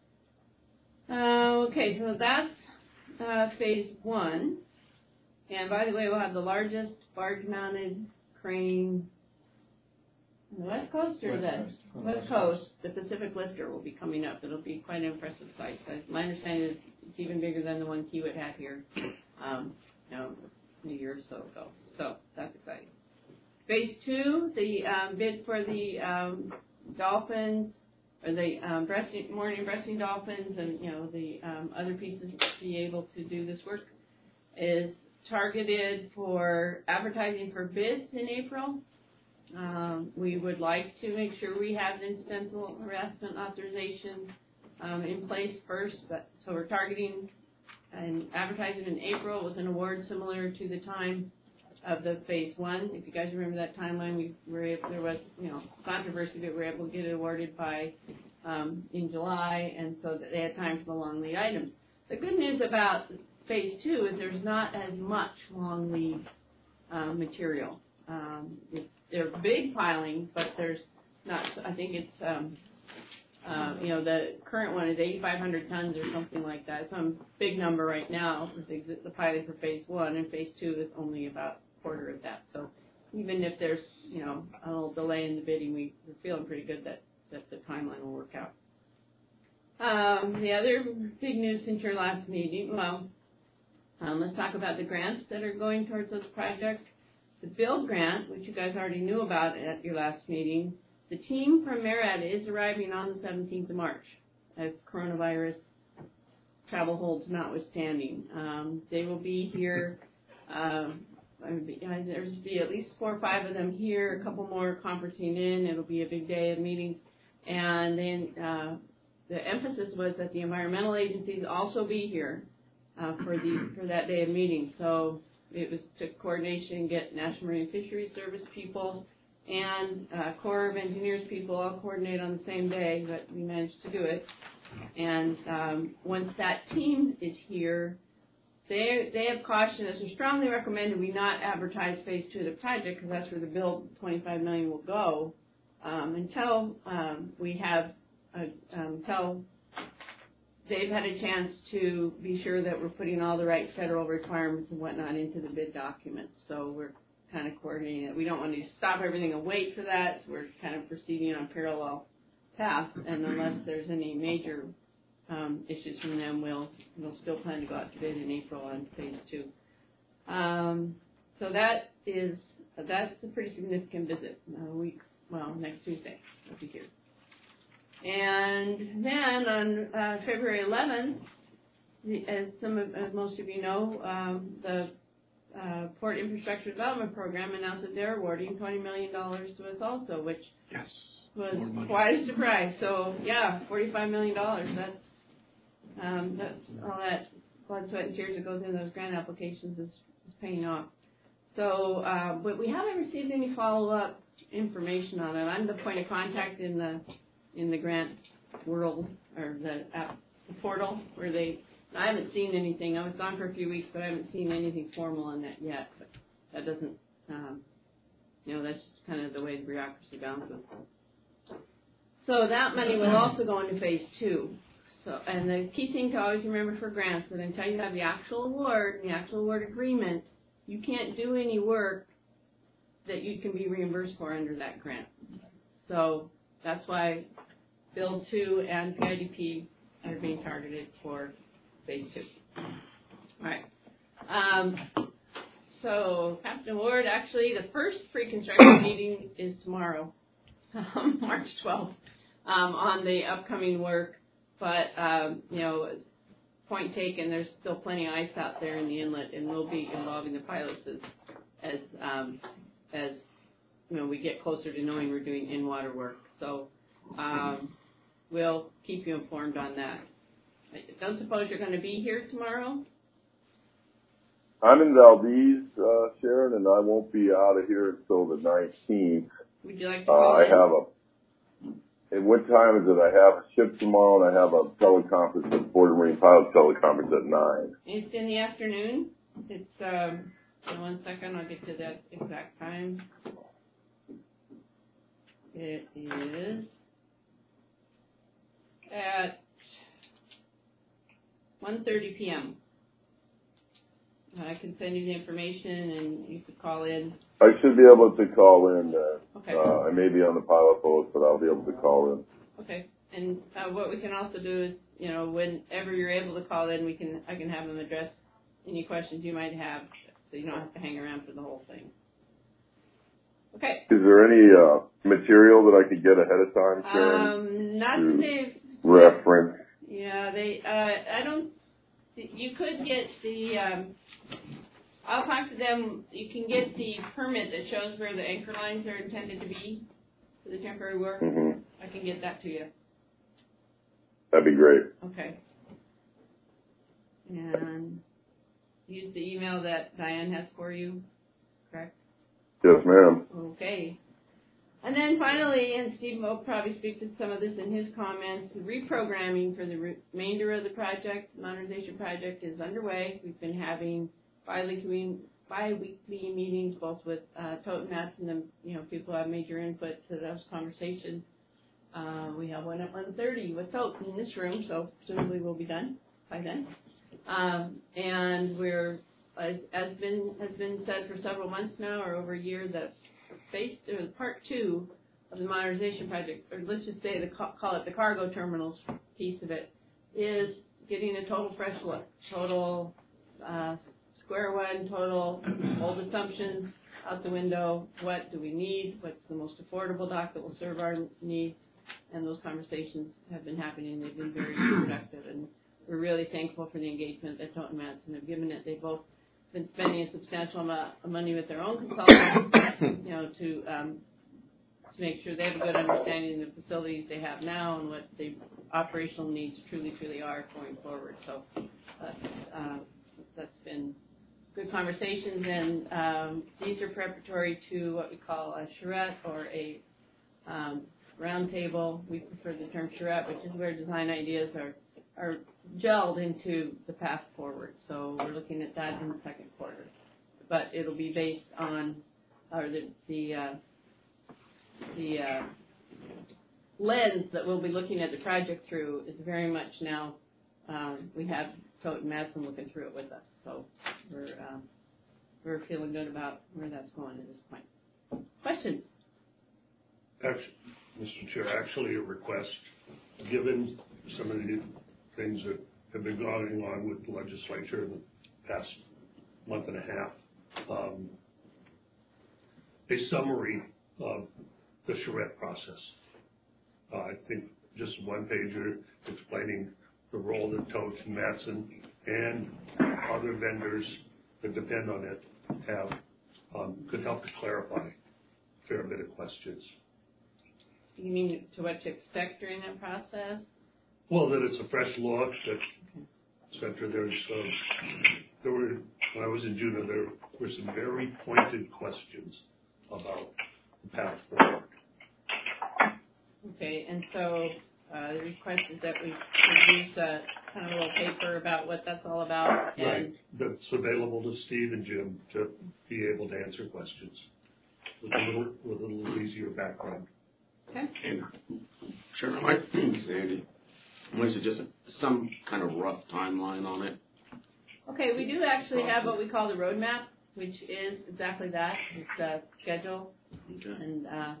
Uh, okay, so that's uh, phase one. And by the way, we'll have the largest barge-mounted crane on the West Coast, or West the Coast. West Coast. The Pacific Lifter will be coming up. It'll be quite an impressive sight. So my understanding is it's even bigger than the one Kiewit had here, um, you know, a year or so ago. So that's exciting. Phase two, the um, bid for the um, dolphins, or the um, breasting, morning breasting dolphins, and you know the um, other pieces to be able to do this work, is targeted for advertising for bids in April. Um, we would like to make sure we have the incidental harassment authorization um, in place first, but so we're targeting and advertising in April with an award similar to the time of the phase one. If you guys remember that timeline, we were able, there was you know controversy, but we were able to get it awarded by um, in July, and so that they had time for the long lead items. The good news about phase two is there's not as much long lead uh, material. Um, it's, they're big piling, but there's not. I think it's um, uh, you know the current one is eighty-five hundred tons or something like that. Some big number right now with the, the piling for phase one, and phase two is only about a quarter of that. So even if there's you know a little delay in the bidding, we, we're feeling pretty good that that the timeline will work out. Um, the other big news since your last meeting, well, um, let's talk about the grants that are going towards those projects. The BUILD grant, which you guys already knew about at your last meeting, the team from MARAD is arriving on the seventeenth of March, as coronavirus travel holds notwithstanding. Um, they will be here. Um, there's be at least four or five of them here, a couple more conferencing in. It'll be a big day of meetings. And then uh, the emphasis was that the environmental agencies also be here uh, for the for that day of meetings. So it was to coordination, get National Marine Fisheries Service people and uh, Corps of Engineers people all coordinate on the same day, but we managed to do it. And um, once that team is here, they they have cautioned us, or strongly recommended we not advertise phase two of the project, because that's where the BUILD twenty-five million dollars will go, um, until um, we have, a, um, until they've had a chance to be sure that we're putting all the right federal requirements and whatnot into the bid documents. So we're kind of coordinating it. We don't want to stop everything and wait for that, so we're kind of proceeding on parallel paths, and unless there's any major um, issues from them, we'll, we'll still plan to go out to bid in April on phase two. Um, so that is, that's a pretty significant visit. A week, well, next Tuesday, we'll be here. And then on uh, February eleventh, the, as some of, as most of you know, um, the uh, Port Infrastructure Development Program announced that they're awarding twenty million dollars to us also, which yes. was quite a surprise. So yeah, forty-five million dollars. That's um, that's all that blood, sweat, and tears that goes into those grant applications is, is paying off. So, uh, but we haven't received any follow-up information on it. I'm the point of contact in the in the grant world or the app the portal where they. I haven't seen anything. I was gone for a few weeks, but I haven't seen anything formal on that yet. But that doesn't, um, you know, that's just kind of the way the bureaucracy bounces. So that money will also go into phase two. So, and the key thing to always remember for grants that until you have the actual award and the actual award agreement, you can't do any work that you can be reimbursed for under that grant. So that's why Bill two and P I D P are being targeted for phase two. All right. Um, so Captain Ward, actually, the first pre-construction meeting is tomorrow, March twelfth, um, on the upcoming work. But um, you know, point taken, there's still plenty of ice out there in the inlet, and we'll be involving the pilots as as um, as you know we get closer to knowing we're doing in-water work. So um, we'll keep you informed on that. I don't suppose you're going to be here tomorrow? I'm in Valdez, uh, Sharon, and I won't be out of here until the nineteenth. Would you like to uh, call I in? have a, and what time is it? I have a shift tomorrow, and I have a teleconference at Fort Marine Pilot teleconference at nine. It's in the afternoon. It's, um, one second, I'll get to that exact time. It is at one thirty p.m. I can send you the information and you could call in. I should be able to call in. Uh, Okay. uh, I may be on the pilot boat, but I'll be able to call in. Okay. And uh, what we can also do is, you know, whenever you're able to call in, we can I can have them address any questions you might have, so you don't have to hang around for the whole thing. Okay. Is there any uh, material that I could get ahead of time, Sharon? Um, not to that they've reference. Yeah, they. Uh, I don't. You could get the. Um, I'll talk to them. You can get the permit that shows where the anchor lines are intended to be for the temporary work. Mm-hmm. I can get that to you. That'd be great. Okay. And use the email that Diane has for you, correct? Yes, ma'am. Okay. And then finally, and Steve will probably speak to some of this in his comments, the reprogramming for the remainder of the project, modernization project, is underway. We've been having bi-weekly, bi-weekly meetings both with uh, Toten Mats and the you know people who have major input to those conversations. Uh, we have one at one thirty with Toten in this room, so presumably we'll be done by then. Um, and we're, as, as been has been said for several months now, or over a year, that phase or part two of the modernization project, or let's just say the call it the cargo terminals piece of it, is getting a total fresh look, total uh, square one, total old assumptions out the window. What do we need? What's the most affordable dock that will serve our needs? And those conversations have been happening. They've been very productive, and we're really thankful for the engagement that Toten Madsen have given it. They've both been spending a substantial amount of money with their own consultants, you know, to um, to make sure they have a good understanding of the facilities they have now and what the operational needs truly, truly are going forward. So that's, uh, that's been good conversations, and um, these are preparatory to what we call a charrette or a um, roundtable. We prefer the term charrette, which is where design ideas are are gelled into the path forward. So we're looking at that in the second quarter. But it'll be based on, or the the uh, the uh, lens that we'll be looking at the project through is very much now. Um, we have Toten Madsen looking through it with us, so we're um, we're feeling good about where that's going at this point. Questions? Actually, Mister Chair, actually a request, given some of the things that have been going on with the legislature in the past month and a half, um, a summary of the charrette process. Uh, I think just one pager explaining the role that Toten Madsen and other vendors that depend on it have um, could help to clarify a fair bit of questions. You mean to what to expect during that process? Well, that it's a fresh launch, that, et cetera. There's, um, there were, when I was in Juneau, there were some very pointed questions about the path forward. Okay, and so uh, the request is that we produce a kind of a little paper about what that's all about. And Right, that's available to Steve and Jim to be able to answer questions with a little, with a little easier background. Okay. And Sharon, I think, Sandy, I want to suggest some kind of rough timeline on it. Okay, we do actually have what we call the roadmap, which is exactly that. It's a schedule. Okay. And uh,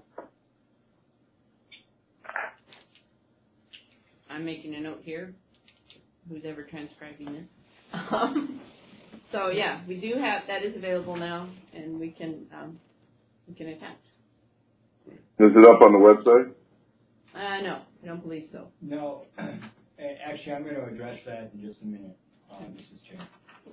I'm making a note here. Who's ever transcribing this? Um, so yeah, we do have that is available now, and we can um, we can attach. Is it up on the website? Uh, no, I don't believe so. No, actually, I'm going to address that in just a minute, uh, Missus Chair.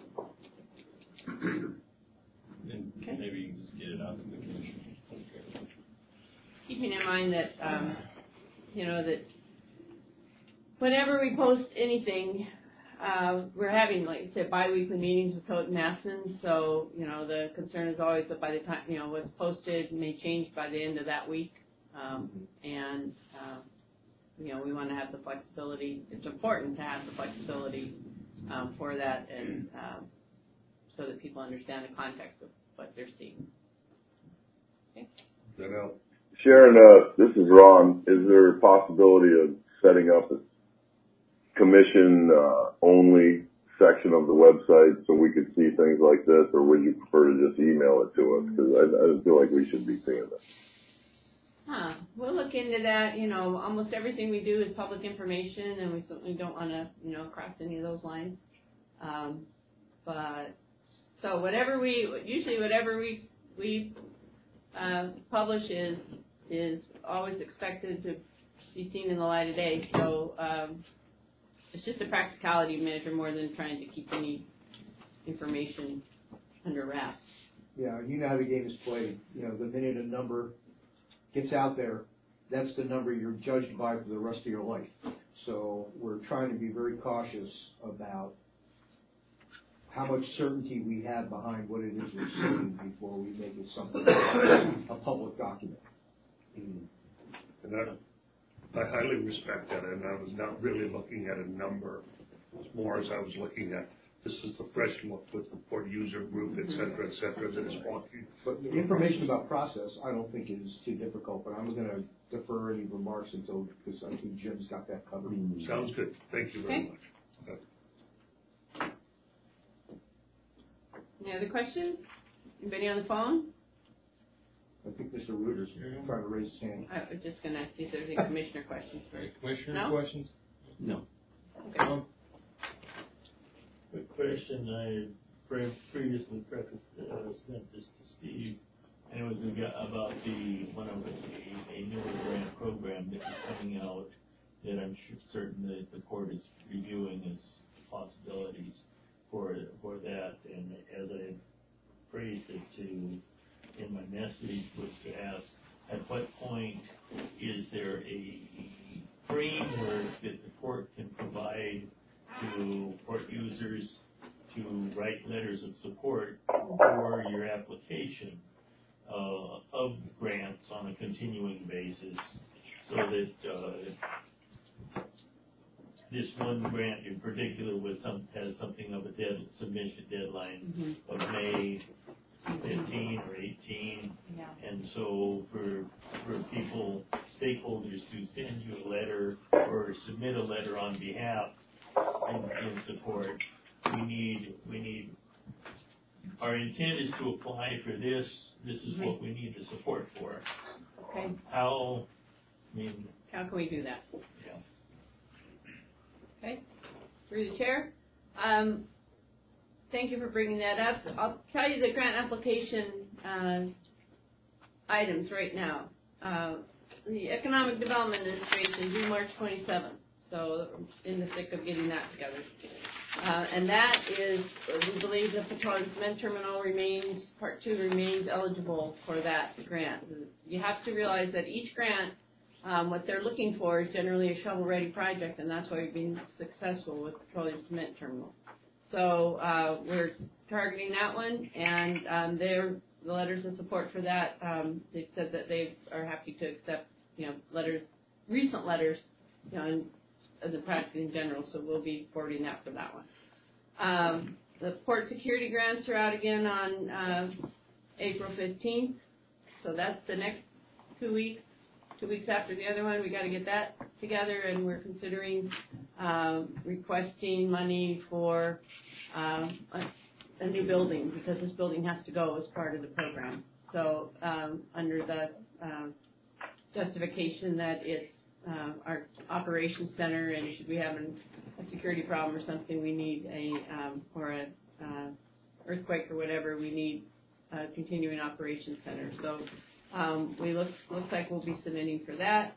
And Okay. maybe you can just get it out to the commission. Keeping in mind that um, you know that whenever we post anything, uh, we're having, like you said, biweekly meetings with Tote and Matson. So you know the concern is always that by the time you know what's posted may change by the end of that week, um, and uh, you know we want to have the flexibility. It's important to have the flexibility um, for that, and um, so that people understand the context of what they're seeing. Okay. That help? Sharon, uh, this is Ron. Is there a possibility of setting up a commission uh, only section of the website so we could see things like this, or would you prefer to just email it to us? Because I, I just feel like we should be seeing this. Huh. We'll look into that. You know, almost everything we do is public information, and we certainly don't want to, you know, cross any of those lines. Um, but so whatever we usually whatever we we uh, publish is is always expected to be seen in the light of day. So um, it's just a practicality measure more than trying to keep any information under wraps. Yeah, you know how the game is played. You know, the minute a number gets out there, that's the number you're judged by for the rest of your life. So we're trying to be very cautious about how much certainty we have behind what it is we're saying before we make it something a public document. And I, I highly respect that, and I was not really looking at a number. It's more as I was looking at, this is the fresh look with the Port user group, et cetera, et cetera, that is walking. But the information about process, I don't think is too difficult, but I'm going to defer any remarks until, because I think Jim's got that covered. Sounds good. Thank you very Okay. much. Any other questions? Anybody on the phone? I think Mister Reuter's trying to raise his hand. I was just going to see if there's any commissioner questions first. Commissioner No? questions? No. Okay. Quick question, I pre- previously prefaced, uh, sent this to Steve, and it was ag- about the, one of the, a newer grant program that is coming out that I'm sure certain that the court is reviewing as possibilities for, for that, and as I phrased it to, in my message was to ask, at what point is there a framework that the court can provide to port users to write letters of support for your application uh, of grants on a continuing basis, so that uh, this one grant in particular was some has something of a dead submission deadline Mm-hmm. of May fifteen or eighteen, Yeah. and so for for people, stakeholders to send you a letter or submit a letter on behalf in, in support, we need we need our intent is to apply for this. This is what we need the support for. Okay. How? I mean, How can we do that? yeah. Okay. Through the chair. Um, thank you for bringing that up. I'll tell you the grant application uh, items right now. Uh, the Economic Development Administration due March twenty-seventh. So in the thick of getting that together. Uh, and that is, we believe the proposed cement terminal remains, part two remains eligible for that grant. You have to realize that each grant um, what they're looking for is generally a shovel-ready project, and that's why we've been successful with petroleum cement terminal. So uh, we're targeting that one, and um, they're, the letters of support for that, um, they've said that they are happy to accept, you know, letters, recent letters, you know, and as a project in general, so we'll be forwarding that for that one. Um, the port security grants are out again on uh, April fifteenth, so that's the next two weeks, two weeks after the other one. We got to get that together, and we're considering um, requesting money for um, a, a new building, because this building has to go as part of the program. So um, under the uh, justification that it's uh, our operations center, and should we have an, a security problem or something, we need a, um, or a uh, earthquake or whatever, we need a continuing operations center. So um, we look, looks like we'll be submitting for that.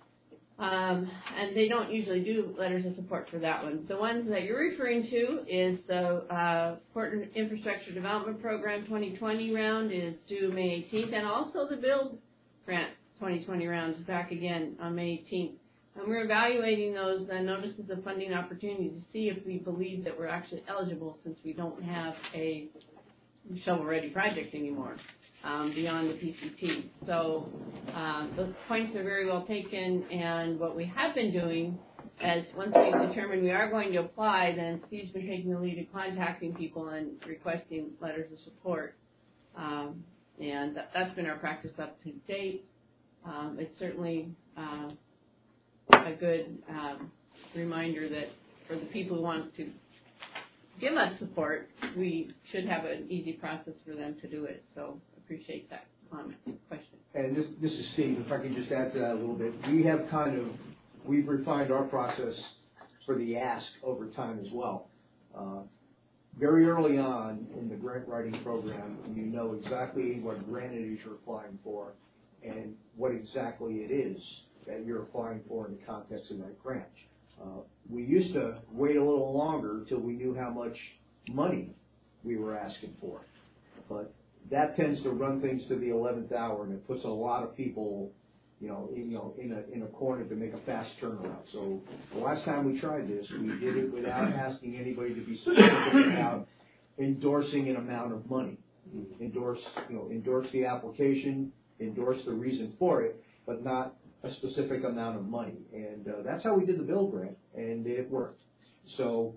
Um, and they don't usually do letters of support for that one. The ones that you're referring to is the uh, Port Infrastructure Development Program twenty twenty round is due May eighteenth, and also the Build Grant twenty twenty round is back again on May eighteenth. And we're evaluating those uh, notices of funding opportunity to see if we believe that we're actually eligible, since we don't have a shovel-ready project anymore. Um, beyond the P C T. So um, those points are very well taken, and what we have been doing is once we determine we are going to apply, then Steve's been taking the lead in contacting people and requesting letters of support. Um, and that, that's been our practice up to date. Um, it's certainly uh, a good um, reminder that for the people who want to give us support, we should have an easy process for them to do it. So appreciate that comment, question. And this, this is Steve, if I could just add to that a little bit. We have kind of, we've refined our process for the ask over time as well. Uh, very early on in the grant writing program, you know exactly what grant it is you're applying for and what exactly it is that you're applying for in the context of that grant. Uh, we used to wait a little longer till we knew how much money we were asking for. But that tends to run things to the eleventh hour, and it puts a lot of people, you know, in, you know, in a in a corner to make a fast turnaround. So the last time we tried this, we did it without asking anybody to be specific about endorsing an amount of money. Endorse, you know, endorse the application, endorse the reason for it, but not a specific amount of money. And uh, that's how we did the Build Grant, and it worked. So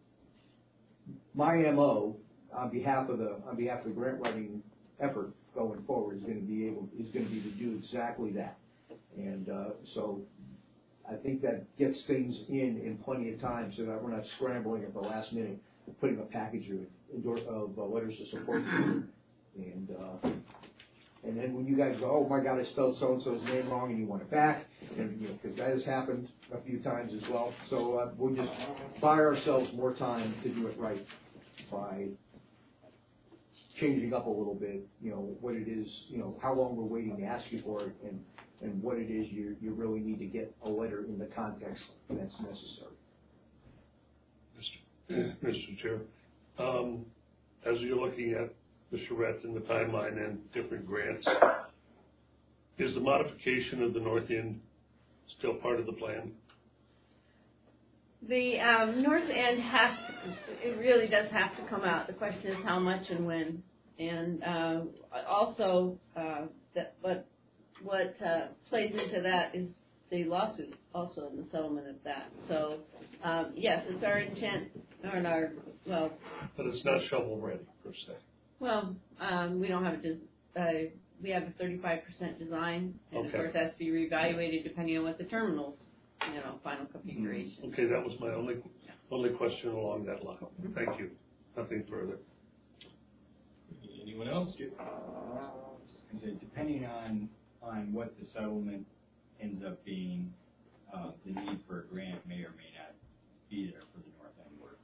my M O on behalf of the on behalf of the grant writing effort going forward is going to be able is going to be to do exactly that. And uh, so I think that gets things in in plenty of time, so that we're not scrambling at the last minute, putting a package of endorse of uh, letters of support together. And uh, and then when you guys go, oh my God, I spelled so and so's name wrong, and you want it back, and you know, because that has happened a few times as well. So uh, we'll just buy ourselves more time to do it right by changing up a little bit, you know, what it is, you know, how long we're waiting to ask you for it, and, and what it is you you really need to get a letter in the context that's necessary. Mister Mister Chair, um, as you're looking at the charrette and the timeline and different grants, is the modification of the north end still part of the plan? The um, north end has to, it really does have to come out. The question is how much and when. And uh, also, uh, that, what, what uh, plays into that is the lawsuit also in the settlement of that. So, um, yes, it's our intent, or our, well. But it's not shovel ready, per se. Well, um, we don't have a, des- uh, we have a thirty-five percent design, and Okay. of course it has to be reevaluated depending on what the terminals, you know, final configuration. Okay, that was my only only question along that line. Thank you. Nothing further. Anyone else? Just gonna say, depending on, on what the settlement ends up being, uh, the need for a grant may or may not be there for the north end work.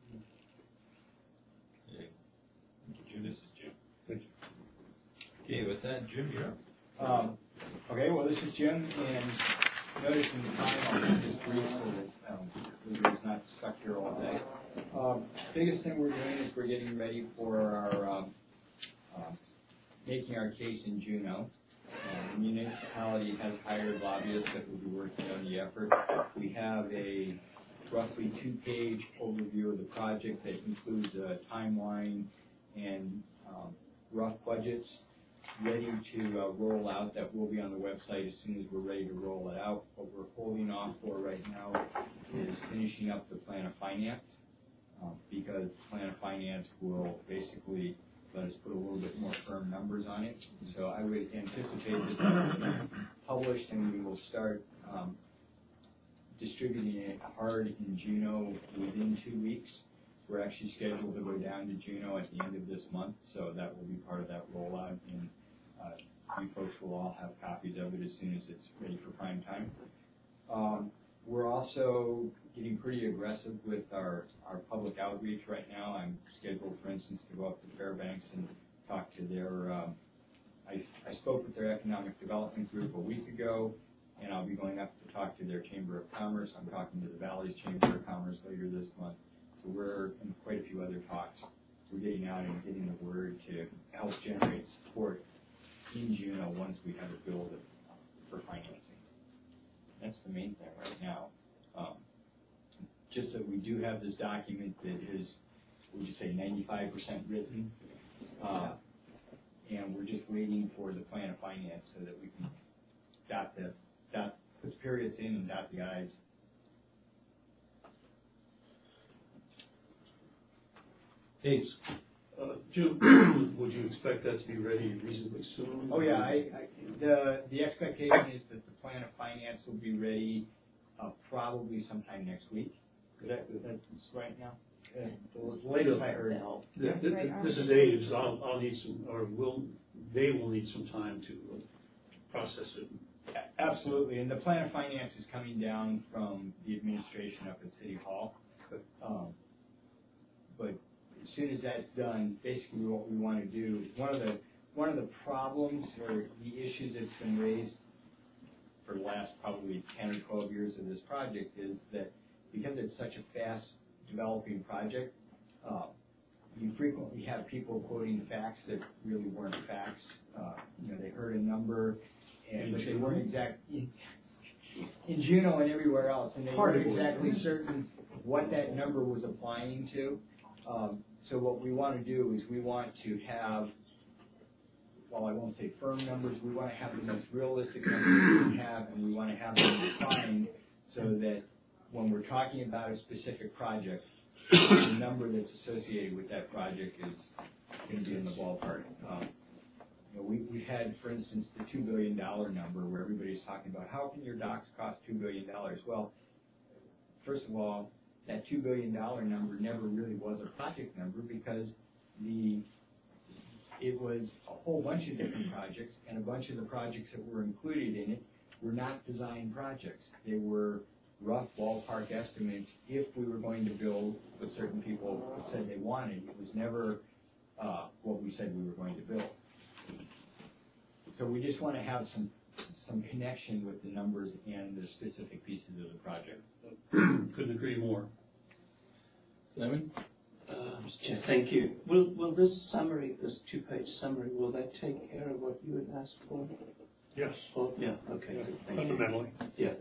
Okay. Jim, this is Jim. Thank you. Okay, with that, Jim, you're up. Um, okay, well, this is Jim, and notice in the time, I'll make this brief so that um, everybody's not stuck here all day. Um, biggest thing we're doing is we're getting ready for our um, uh, making our case in Juneau. Um, the municipality has hired lobbyists that will be working on the effort. We have a roughly two-page overview of the project that includes a timeline and um, rough budgets ready to uh, roll out. That will be on the website as soon as we're ready to roll it out. What we're holding off for right now is finishing up the plan of finance, um, because the plan of finance will basically let us put a little bit more firm numbers on it. So I would anticipate this will be published, and we will start um, distributing it hard in Juneau within two weeks. We're actually scheduled to go down to Juneau at the end of this month, so that will be part of that rollout, and uh, you folks will all have copies of it as soon as it's ready for prime time. Um, we're also getting pretty aggressive with our, our public outreach right now. I'm scheduled, for instance, to go up to Fairbanks and talk to their, um, I, I spoke with their economic development group a week ago, and I'll be going up to talk to their Chamber of Commerce. I'm talking to the Valley's Chamber of Commerce later this month. So we're in quite a few other talks. We're getting out and getting the word to help generate support in Juneau once we have a bill to, for financing. That's the main thing right now. Um, just that we do have this document that is, would you say, ninety-five percent written, uh, and we're just waiting for the plan of finance so that we can dot the dot put the periods in and dot the i's. Dates. Uh, Jim, would you expect that to be ready reasonably soon? Oh yeah, I, I, the the expectation is that the plan of finance will be ready uh, probably sometime next week. Is that that's right now? Uh, the latest I heard. Th- th- th- This is Abe's. I'll, I'll need some, or will they will need some time to uh, process it. Absolutely, and the plan of finance is coming down from the administration up at City Hall. But, um, but as soon as that's done, basically what we want to do, one of the one of the problems or the issues that's been raised for the last probably ten or twelve years of this project is that because it's such a fast developing project, uh, you frequently have people quoting facts that really weren't facts. Uh, you know, they heard a number, and but they weren't exact in, in Juneau and everywhere else, and they weren't exactly certain what that number was applying to. Um, so what we want to do is we want to have, well, I won't say firm numbers, we want to have the most realistic numbers we can have, and we want to have them defined so that when we're talking about a specific project, the number that's associated with that project is going to be in the ballpark. Um, you know, we, we've had, for instance, the two billion dollars number where everybody's talking about how can your docks cost two billion dollars? Well, first of all, that two billion dollars number never really was a project number because the it was a whole bunch of different projects, and a bunch of the projects that were included in it were not design projects. They were rough ballpark estimates if we were going to build what certain people said they wanted. It was never uh, what we said we were going to build. So we just want to have some some connection with the numbers and the specific pieces of the project. Couldn't agree more. Simon? Uh, Mister Chair, thank you. Will will this summary, this two-page summary, will that take care of what you had asked for? Yes. Oh, yeah. Okay. Yeah, Good. Thank fundamentally. You. Yeah.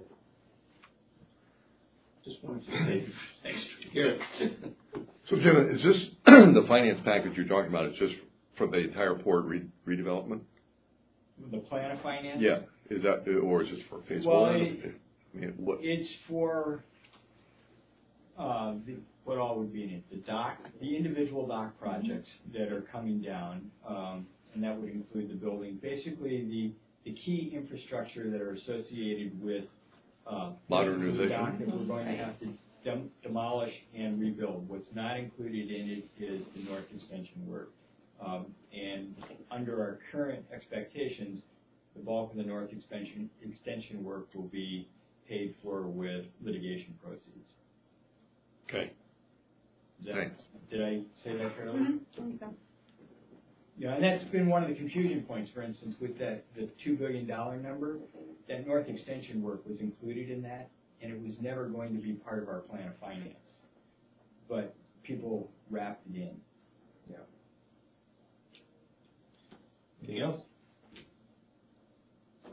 Just wanted to say thanks. Good. So Jim, is this the finance package you're talking about? It's just for the entire port re- redevelopment? The plan of finance? Yeah. Is that, or is it for phase well, one? It, I mean, what? It's for uh, the, what all would be in it? The dock, the individual dock projects that are coming down, um, and that would include the building. Basically, the the key infrastructure that are associated with uh, modernization. The dock that we're going to have to dem- demolish and rebuild. What's not included in it is the north extension work. Um, and under our current expectations, the bulk of the north extension extension work will be paid for with litigation proceeds. Okay. That, Thanks. did I say that fairly? Mm-hmm. Yeah, and that's been one of the confusion points, for instance, with that the two billion dollars number. That north extension work was included in that, and it was never going to be part of our plan of finance. But people wrapped it in. Yeah. Anything else?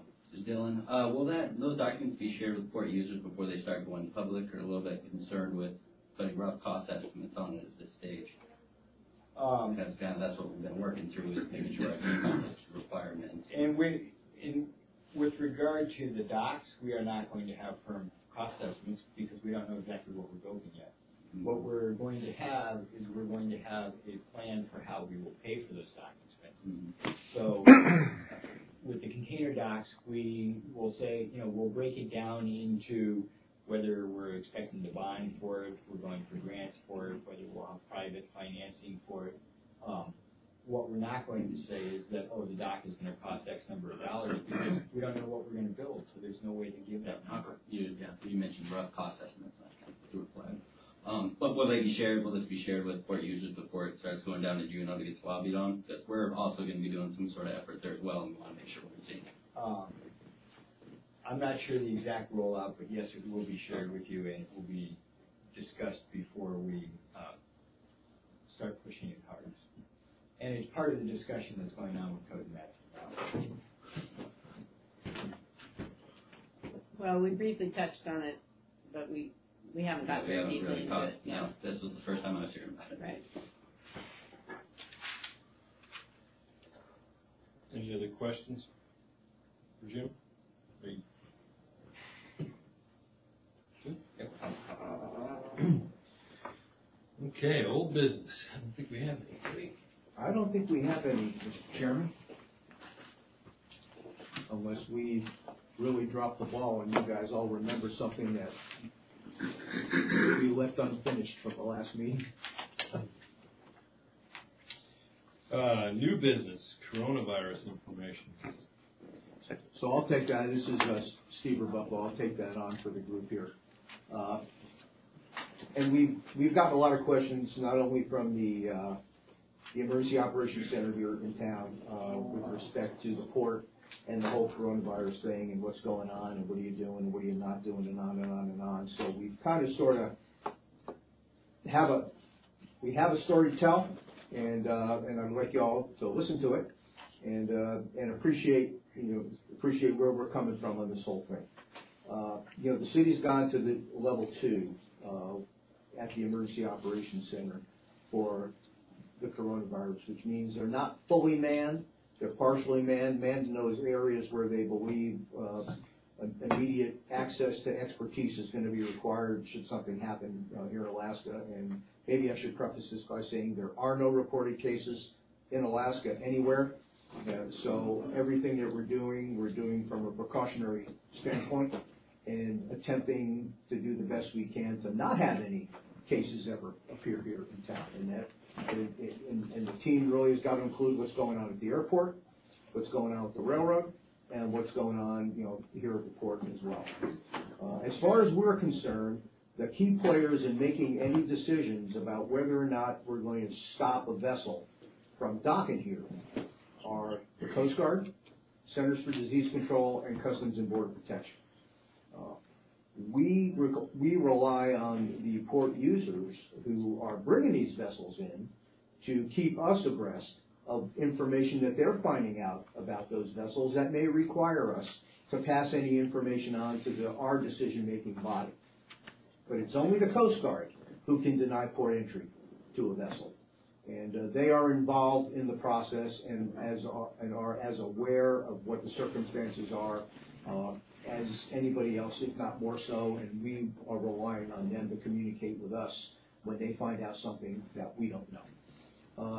Dylan. Uh, will that those documents be shared with port users before they start going public, or a little bit concerned with putting rough cost estimates on it at this stage? Um, That's kind of that's what we've been working through, is making sure I meet all this requirements. And we, in, with regard to the docks, we are not going to have firm cost estimates because we don't know exactly what we're building yet. Mm-hmm. What we're going to have is we're going to have a plan for how we will pay for those dock expenses. Mm-hmm. So with the container docks, we will say, you know, we'll break it down into whether we're expecting to bond for it, we're going for grants for it, whether we'll have private financing for it. Um, what we're not going to say is that, oh, the dock is going to cost X number of dollars because we don't know what we're going to build, so there's no way to give that number. You, yeah, you mentioned rough cost estimates. I kind of threw a flag. Um, but will they be shared? Will this be shared with port users before it starts going down to Juneau to get lobbied on? Because we're also going to be doing some sort of effort there as well, and we want to make sure we're seeing. Um, I'm not sure the exact rollout, but yes, it will be shared with you, and it will be discussed before we uh, start pushing it hard. And it's part of the discussion that's going on with Code and Matson. Well, we briefly touched on it, but we, we haven't got we very haven't deeply really into talked. it. No, this was the first time I was hearing about it. Right. Any other questions for Jim? Are you- Good? Okay, old business. I don't think we have any. I don't think we have any, Mister Chairman. Unless we really drop the ball and you guys all remember something that we left unfinished from the last meeting. Uh, new business, coronavirus information. So I'll take that. This is uh, Steve Buffalo. I'll take that on for the group here. Uh, and we've, we've gotten a lot of questions, not only from the, uh, the Emergency Operations Center here in town uh, with respect to the port and the whole coronavirus thing and what's going on and what are you doing and what are you not doing and on and on and on. So we've kind of sort of have a, we have a story to tell, and uh, and I'd like you all to listen to it and uh, and appreciate, you know, appreciate where we're coming from on this whole thing. Uh, you know, the city's gone to the level two uh, at the Emergency Operations Center for the coronavirus, which means they're not fully manned, they're partially manned, manned in those areas where they believe uh, immediate access to expertise is going to be required should something happen uh, here in Alaska. And maybe I should preface this by saying there are no reported cases in Alaska anywhere. Uh, so everything that we're doing, we're doing from a precautionary standpoint and attempting to do the best we can to not have any cases ever appear here in town. And that, and, and, and the team really has got to include what's going on at the airport, what's going on with the railroad, and what's going on, you know, here at the port as well. Uh, as far as we're concerned, the key players in making any decisions about whether or not we're going to stop a vessel from docking here are the Coast Guard, Centers for Disease Control, and Customs and Border Protection. Uh, we, rec- we rely on the port users who are bringing these vessels in to keep us abreast of information that they're finding out about those vessels that may require us to pass any information on to the, our decision-making body. But it's only the Coast Guard who can deny port entry to a vessel. And uh, they are involved in the process and as are, and are as aware of what the circumstances are uh, as anybody else, if not more so, and we are relying on them to communicate with us when they find out something that we don't know. Uh,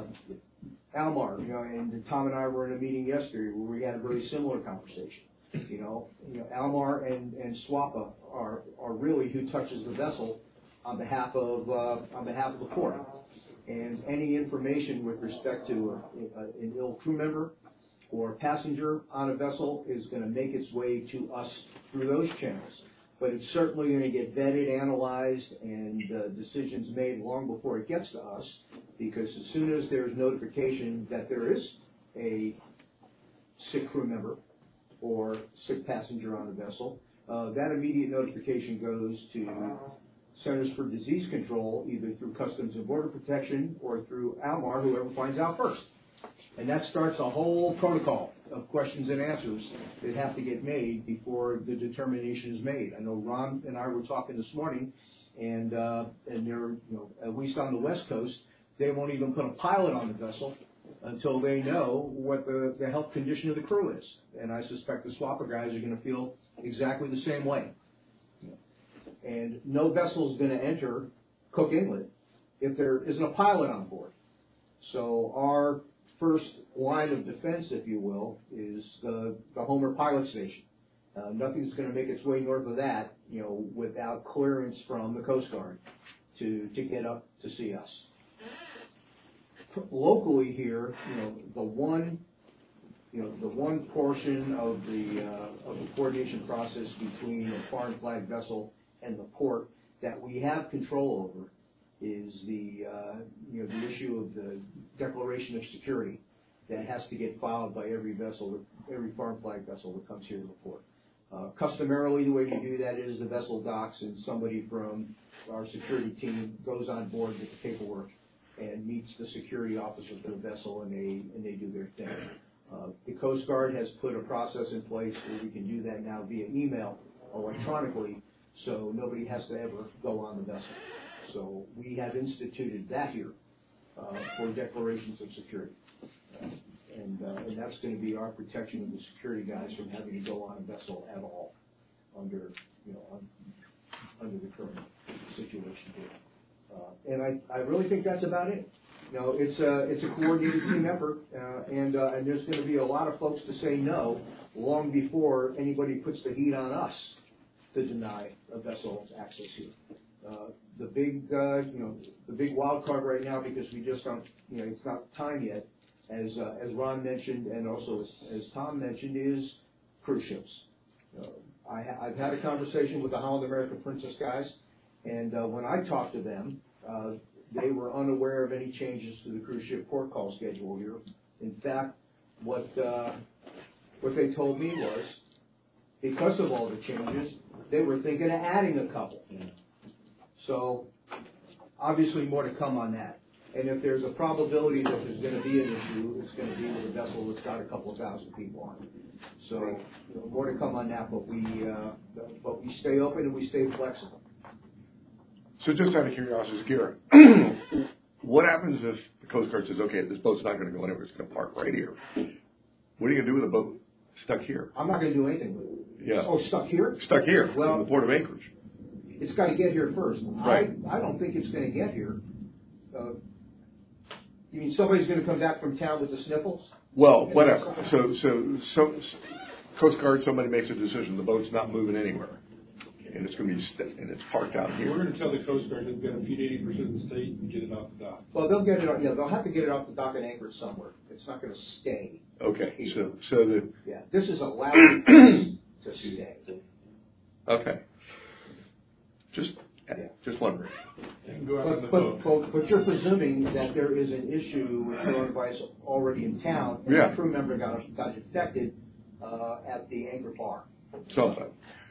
Almar, you know, and Tom and I were in a meeting yesterday where we had a very similar conversation. You know, you know, Almar and, and SWAPA are, are really who touches the vessel on behalf of uh, on behalf of the port. And any information with respect to a, a, an ill crew member or passenger on a vessel is going to make its way to us through those channels. But it's certainly going to get vetted, analyzed, and uh, decisions made long before it gets to us, because as soon as there's notification that there is a sick crew member or sick passenger on a vessel, uh, that immediate notification goes to Centers for Disease Control, either through Customs and Border Protection or through Almar, whoever finds out first. And that starts a whole protocol of questions and answers that have to get made before the determination is made. I know Ron and I were talking this morning, and uh, and they're, you know, at least on the West Coast, they won't even put a pilot on the vessel until they know what the, the health condition of the crew is. And I suspect the swapper guys are going to feel exactly the same way. And no vessel is going to enter Cook Inlet if there isn't a pilot on board. So our first line of defense, if you will, is the, the Homer Pilot Station. Uh, nothing's going to make its way north of that, you know, without clearance from the Coast Guard to, to get up to see us. Locally here, you know, the one, you know, the one portion of the uh, of the coordination process between a foreign flag vessel and the port that we have control over is the uh, you know the issue of the declaration of security that has to get filed by every vessel, every foreign flag vessel that comes here to the port. Uh, customarily, the way we do that is the vessel docks and somebody from our security team goes on board with the paperwork and meets the security officer for the vessel, and they and they do their thing. Uh, the Coast Guard has put a process in place where we can do that now via email, electronically, so nobody has to ever go on the vessel. So we have instituted that here uh, for declarations of security, uh, and uh, and that's going to be our protection of the security guys from having to go on a vessel at all under you know un, under the current situation here. Uh, and I, I really think that's about it. You know, it's a, it's a coordinated team effort, uh, and, uh, and there's going to be a lot of folks to say no long before anybody puts the heat on us to deny a vessel access here. Uh, the big, uh, you know, the big wild card right now, because we just don't, you know, it's not time yet, as, uh, as Ron mentioned, and also as, as Tom mentioned, is cruise ships. Uh, I, I've had a conversation with the Holland America Princess guys, and uh, when I talked to them, uh, they were unaware of any changes to the cruise ship port call schedule here. In fact, what uh, what they told me was, because of all the changes, they were thinking of adding a couple. So, obviously more to come on that. And if there's a probability that there's going to be an issue, it's going to be with a vessel that's got a couple of thousand people on it. So, you know, more to come on that, but we uh, but we stay open and we stay flexible. So just out of curiosity, Garrett, what happens if the Coast Guard says, okay, this boat's not going to go anywhere, it's going to park right here? What are you going to do with a boat stuck here? I'm not going to do anything with it. Yeah. Oh, stuck here? Stuck here, well, in the port of Anchorage. It's got to get here first. Right. I, I don't think it's going to get here. Uh, you mean somebody's going to come back from town with the sniffles? Well, whatever. So, so, so, Coast Guard, somebody makes a decision, the boat's not moving anywhere, and it's going to be, st- and it's parked out here. We're going to tell the Coast Guard they've got to feed eighty percent of the state and get it off the dock. Well, they'll get it. Yeah, they'll have to get it off the dock and Anchorage somewhere. It's not going to stay. Okay. Here. So, so the. Yeah, this is allowed to stay. Okay. Just, yeah. just wondering. But, but, but, but you're presuming that there is an issue with coronavirus already in town, and yeah. a crew member got got infected uh, at the Anchor Bar. Something.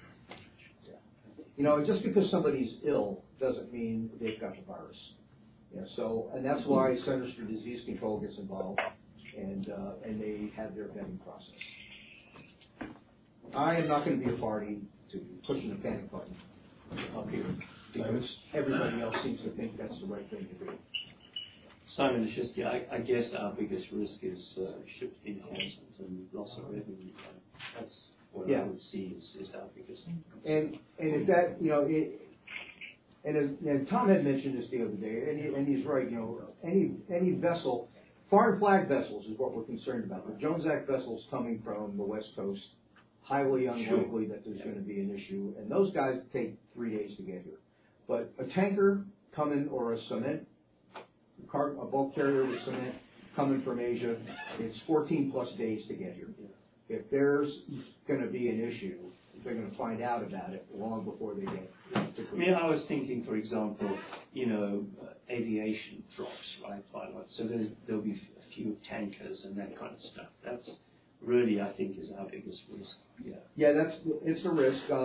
You know, just because somebody's ill doesn't mean they've got the virus. Yeah, so, and that's why Centers for Disease Control gets involved, and uh, and they have their vetting process. I am not going to be a party to pushing the panic button up here because everybody else seems to think that's the right thing to do. Simon Nishitsky, I, I guess our biggest risk is uh, ship enhancement and loss of revenue. That's what yeah. I would see is, is our biggest. And and if that, you know, it, and as and Tom had mentioned this the other day, and, he, and he's right, you know, any any vessel, foreign flag vessels is what we're concerned about. The Jones Act vessels coming from the West Coast, highly unlikely that there's going to be an issue, and those guys take three days to get here. But a tanker coming or a cement, car, a bulk carrier with cement coming from Asia, it's fourteen plus days to get here. If there's going to be an issue, they're going to find out about it long before they get. I mean, I was thinking, for example, you know, uh, aviation drops, right, pilots. So there's, there'll be a few tankers and that kind of stuff. That's really, I think, is our biggest risk. Yeah. Yeah, that's it's a risk. Uh,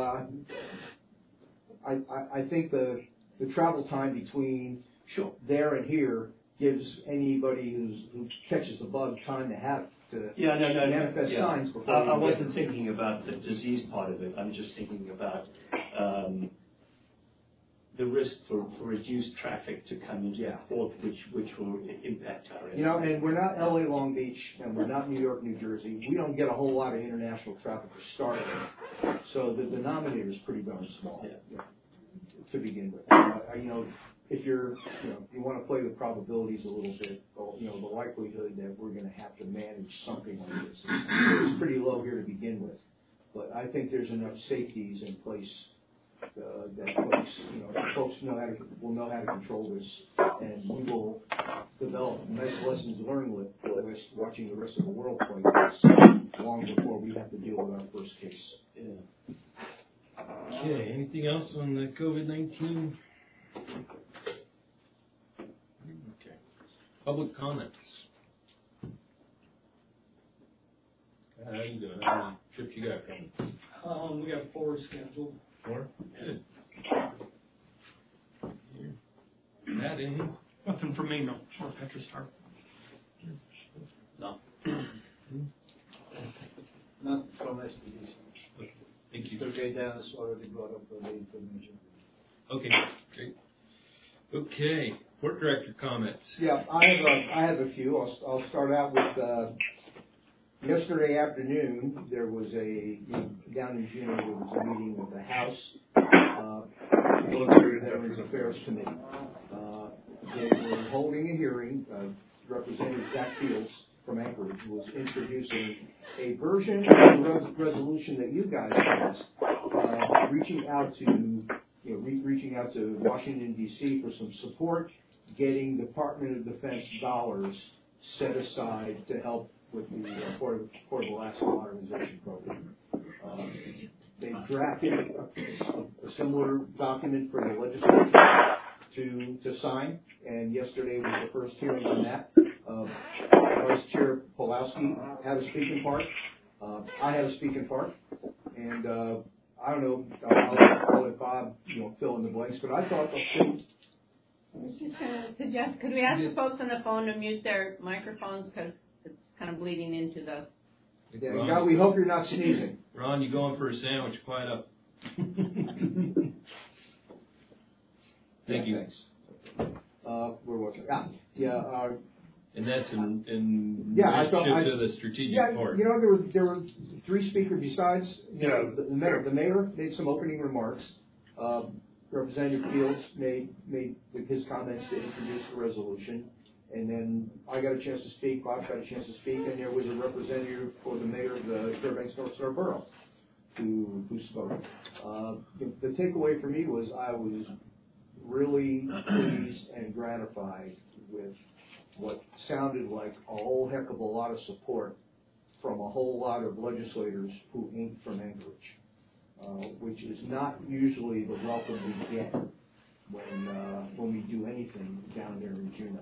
I, I I think the the travel time between sure. there and here gives anybody who's, who catches the bug time to have to Yeah, no, no, manifest yeah. signs before I, we I get wasn't them. thinking about the disease part of it. I'm just thinking about um, the risk for, for reduced traffic to come into Yeah. the port, which which will impact our. You know, and we're not L A Long Beach, and we're not New York, New Jersey. We don't get a whole lot of international traffic to start with, so the denominator is pretty darn small Yeah. to begin with. Uh, you know, if you're, you know, you want to play with probabilities a little bit, well, you know, the likelihood that we're going to have to manage something like this is, is pretty low here to begin with. But I think there's enough safeties in place uh, that folks, you know, folks know how to will know how to control this, and we will develop nice lessons learned with, with watching the rest of the world play this long before we have to deal with our first case. Yeah. Okay, anything else on the COVID nineteen? Okay. Public comments. How you doing? How many trips you got coming? Um, we got four scheduled. Four? Good. Matt, any? Nothing for me, no. Or Petra Star. No. Not from S P D C. Thank you. Mister J. Dennis already brought up the information. Okay, great. Okay, Port Director comments. Yeah, I have a, I have a few. I'll, I'll start out with, uh, yesterday afternoon, there was a, you know, down in June, there was a meeting of the House, uh, Military Veterans Affairs Committee. Uh, they were holding a hearing, uh, Representative Zach Fields from Anchorage was introducing a version of the res- resolution that you guys passed, uh, reaching out to, you know, re- reaching out to Washington D C for some support, getting Department of Defense dollars set aside to help with the uh, Port- Portable Asset Modernization Program. Uh, they drafted a, a similar document for the legislature to to sign, and yesterday was the first hearing on that. Uh, Vice Chair Pulowski had a speaking part. Uh, I had a speaking part, and uh, I don't know. I'll, I'll, I'll let Bob, you know, fill in the blanks. But I thought the thing. I was just going to suggest, could we ask the folks on the phone to mute their microphones because it's kind of bleeding into the. Yeah, God, we hope you're not sneezing. Ron, you going for a sandwich? Quiet up. Thank yeah, you. Thanks. Uh, we're watching. Yeah, yeah. Uh, And that's in, in yeah, I thought relationship I, to the strategic yeah, part. you know, there were there were three speakers besides. You Yeah. know, the, the mayor. The mayor made some opening remarks. Uh, Representative Fields made made his comments to introduce the resolution, and then I got a chance to speak. Bob got a chance to speak, and there was a representative for the mayor of the Fairbanks North Star Borough who who spoke. Uh, the, the takeaway for me was I was really pleased and gratified with what sounded like a whole heck of a lot of support from a whole lot of legislators who ain't from Anchorage, uh, which is not usually the welcome we get when uh, when we do anything down there in Juneau.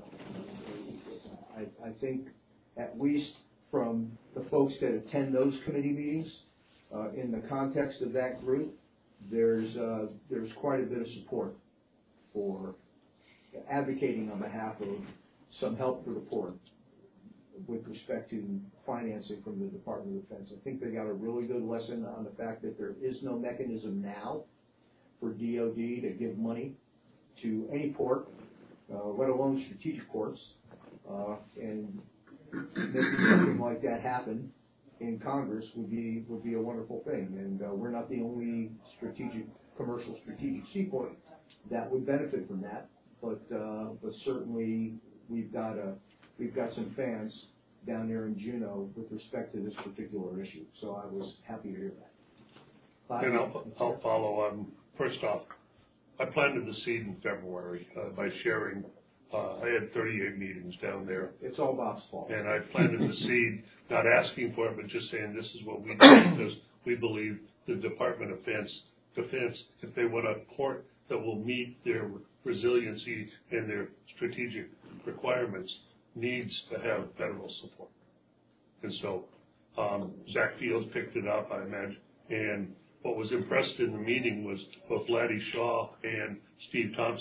I, I think at least from the folks that attend those committee meetings, uh, in the context of that group, there's uh, there's quite a bit of support for advocating on behalf of some help for the port with respect to financing from the Department of Defense. I think they got a really good lesson on the fact that there is no mechanism now for D O D to give money to any port, uh, let alone strategic ports, uh, and making something like that happen in Congress would be would be a wonderful thing. And uh, we're not the only strategic commercial strategic seaport that would benefit from that, but uh, but certainly we've got a we've got some fans down there in Juneau with respect to this particular issue. So I was happy to hear that. Bob? And I'll, I'll follow on. First off, I planted the seed in February uh, by sharing. Uh, I had thirty-eight meetings down there. It's all Bob's fault. And I planted the seed, not asking for it, but just saying this is what we do because we believe the Department of Defense, Defense, if they want a port that will meet their resiliency and their strategic requirements, needs to have federal support. And so um, Zach Fields picked it up, I imagine, and what was impressed in the meeting was both Laddie Shaw and Steve Thompson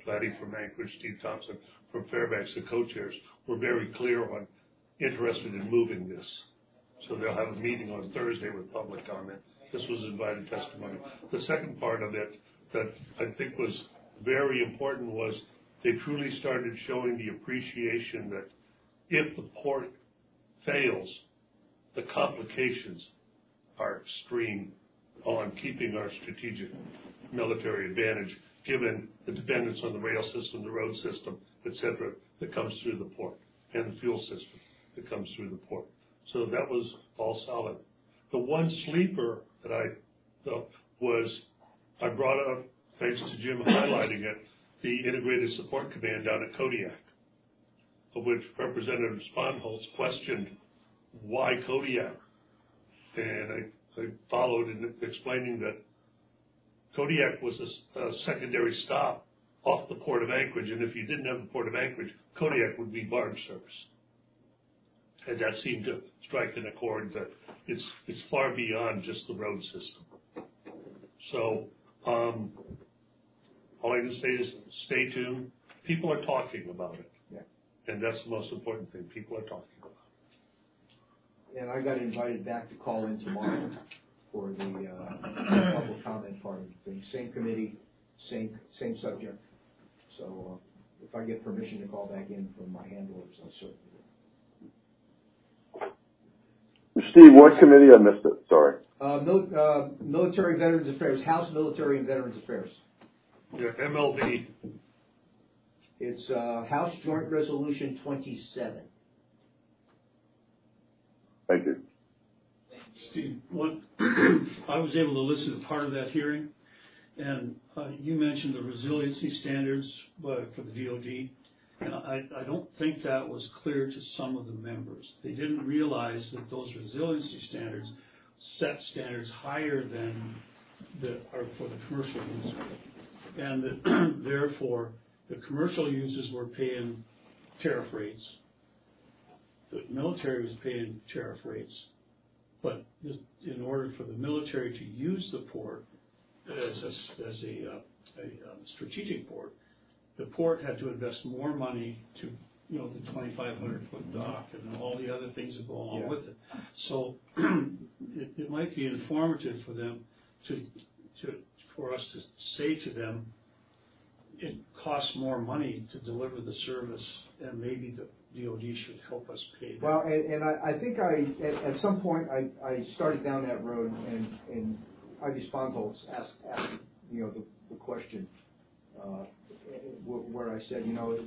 Laddie from Anchorage, Steve Thompson from Fairbanks, the co-chairs, were very clear on interested in moving this. So they'll have a meeting on Thursday with public comment. This was invited testimony. The second part of it that I think was very important was they truly started showing the appreciation that if the port fails, the complications are extreme on keeping our strategic military advantage, given the dependence on the rail system, the road system, et cetera, that comes through the port, and the fuel system that comes through the port. So that was all solid. The one sleeper that I thought was, I brought up, thanks to Jim highlighting it, the Integrated Support Command down at Kodiak, of which Representative Sponholz questioned why Kodiak. And I, I followed in explaining that Kodiak was a, a secondary stop off the Port of Anchorage, and if you didn't have the Port of Anchorage, Kodiak would be barge service. And that seemed to strike an accord that it's it's far beyond just the road system. So um, all I can say is stay tuned. People are talking about it, yeah. And that's the most important thing. People are talking about it. And I got invited back to call in tomorrow for the uh, public comment part of the thing. Same committee, same same subject. So uh, if I get permission to call back in from my handlers, I'll certainly do. Steve, what committee? I missed it. Sorry. Uh, mil- uh, Military Veterans Affairs, House Military and Veterans Affairs. Yeah, M L V. It's uh, House Joint Resolution twenty-seven. Thank you. Steve, what, I was able to listen to part of that hearing, and uh, you mentioned the resiliency standards uh, for the D O D, and I, I don't think that was clear to some of the members. They didn't realize that those resiliency standards set standards higher than the are for the commercial user, and that therefore the commercial users were paying tariff rates. The military was paying tariff rates, but in order for the military to use the port as a, as a, uh, a um, strategic port, the port had to invest more money to, you know, the twenty-five hundred foot dock and all the other things that go along Yeah. with it. So it, it might be informative for them to, to, for us to say to them, it costs more money to deliver the service, and maybe the D O D should help us pay that. Well, and, and I, I think I, at, at some point, I, I started down that road, and, and Ivy Sponholz asked, asked, you know, the, the question, uh, where I said, you know,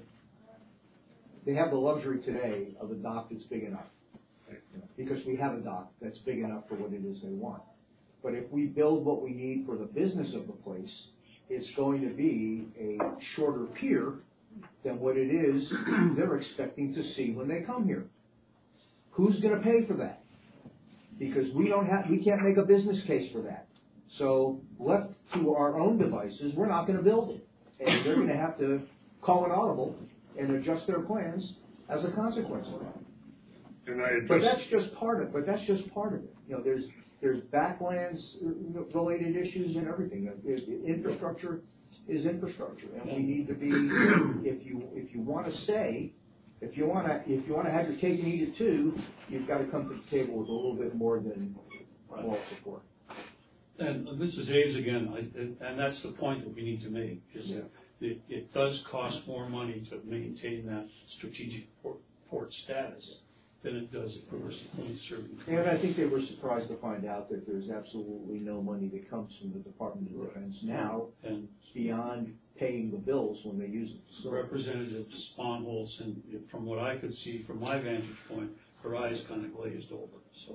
they have the luxury today of a dock that's big enough, you know, because we have a dock that's big enough for what it is they want. But if we build what we need for the business of the place, it's going to be a shorter pier than what it is they're expecting to see when they come here. Who's going to pay for that? Because we don't have, we can't make a business case for that. So left to our own devices, we're not going to build it, and they're going to have to call an audible and adjust their plans as a consequence of that. And I but that's just part of. But that's just part of it. You know, there's there's backlands related issues and everything. Infrastructure is infrastructure, and we need to be. If you if you want to say, if you want to if you want to have your cake and eat it too, you've got to come to the table with a little bit more than moral support. And this is A's again, I, and, and that's the point that we need to make, is Yeah. that it, it does cost more money to maintain that strategic port, port status than it does if we were only serving. And I think they were surprised to find out that there's absolutely no money that comes from the Department of Defense now, and beyond paying the bills when they use it. So Representative Sponholz, and from what I could see from my vantage point, her eyes kind of glazed over. So.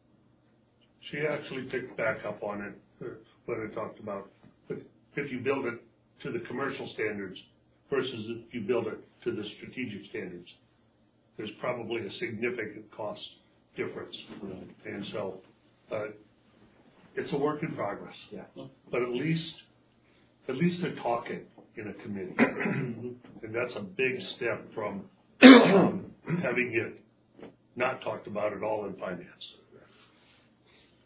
She actually picked back up on it uh, when I talked about if you build it to the commercial standards versus if you build it to the strategic standards, there's probably a significant cost difference. And so uh, it's a work in progress. Yeah. But at least at least they're talking in a committee. And that's a big step from um, having it not talked about at all in finance.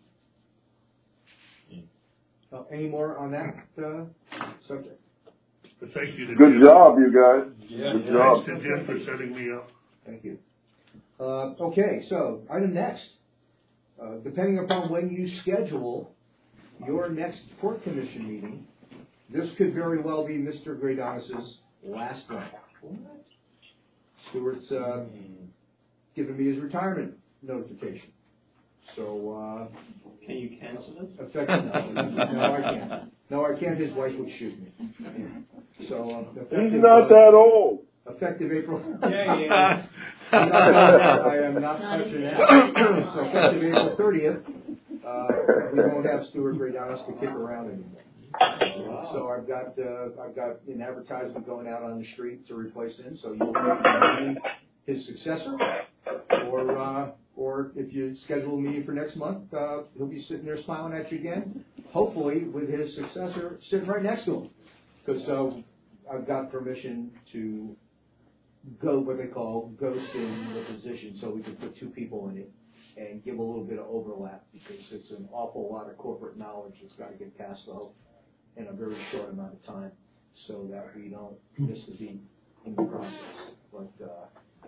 Uh, any more on that uh, subject? But thank you to Good Jim. job, you guys. Yeah, Good yeah. job. Thanks to Jim for setting me up. Thank you. Uh, okay, so item next. Uh, depending upon when you schedule your next Port Commission meeting, this could very well be Mister Gradanis's last one. Stuart's uh, given me his retirement notification. So, uh, can you cancel it? Effective, no, no, I can't. No, I can't. His wife would shoot me. So, uh, effective, He's not uh, that old. Effective April. Yeah, yeah. I'm not, I am not touching that. So effective April thirtieth, uh, we won't have Stuart Gradanis to kick around anymore. Uh, so I've got uh, I've got an advertisement going out on the street to replace him. So you'll be his successor, or uh, or if you schedule a meeting for next month, uh, he'll be sitting there smiling at you again. Hopefully, with his successor sitting right next to him, because so I've got permission to go what they call ghosting the position, so we can put two people in it and give a little bit of overlap, because it's an awful lot of corporate knowledge that's got to get passed out in a very short amount of time, so that we don't miss the beat in the process. But uh,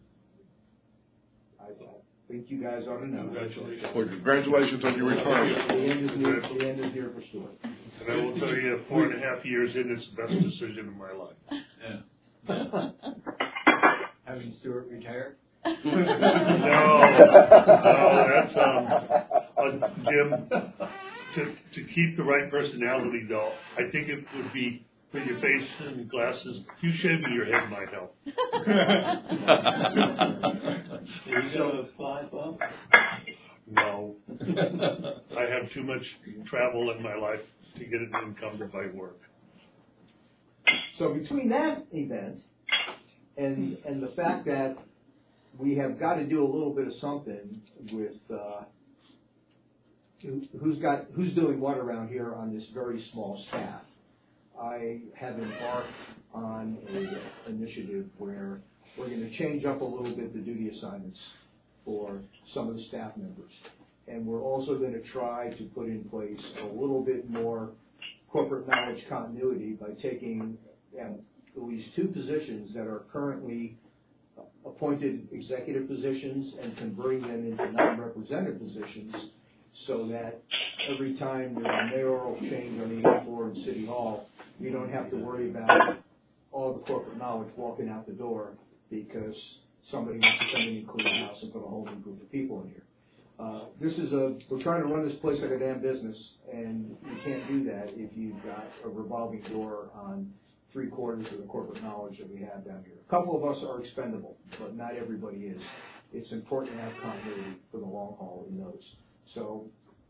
I, I think you guys ought to know. Congratulations. Well, congratulations on your retirement. The end is near. The end is here for Stuart. And I will tell you, four and a half years in, it's the best decision of my life. Yeah. Having Stuart retire? no, no, that's um, uh, Jim. To to keep the right personality, though, I think it would be with your face and glasses. You shaving your head might help. Are you going to fly, Bob? No, I have too much travel in my life to get an income by work. So between that event and and the fact that we have got to do a little bit of something with uh, who, who's got who's doing what around here on this very small staff, I have embarked on a initiative where we're going to change up a little bit the duty assignments for some of the staff members, and we're also going to try to put in place a little bit more corporate knowledge continuity by taking um, at least two positions that are currently appointed executive positions and converting them into non-represented positions, so that every time there's a mayoral change on the eighth floor in City Hall, you don't have to worry about all the corporate knowledge walking out the door because somebody wants to come in and clean the house and put a whole new group of people in here. Uh, this is a, we're trying to run this place like a damn business, and you can't do that if you've got a revolving door on three quarters of the corporate knowledge that we have down here. A couple of us are expendable, but not everybody is. It's important to have continuity for the long haul in those. So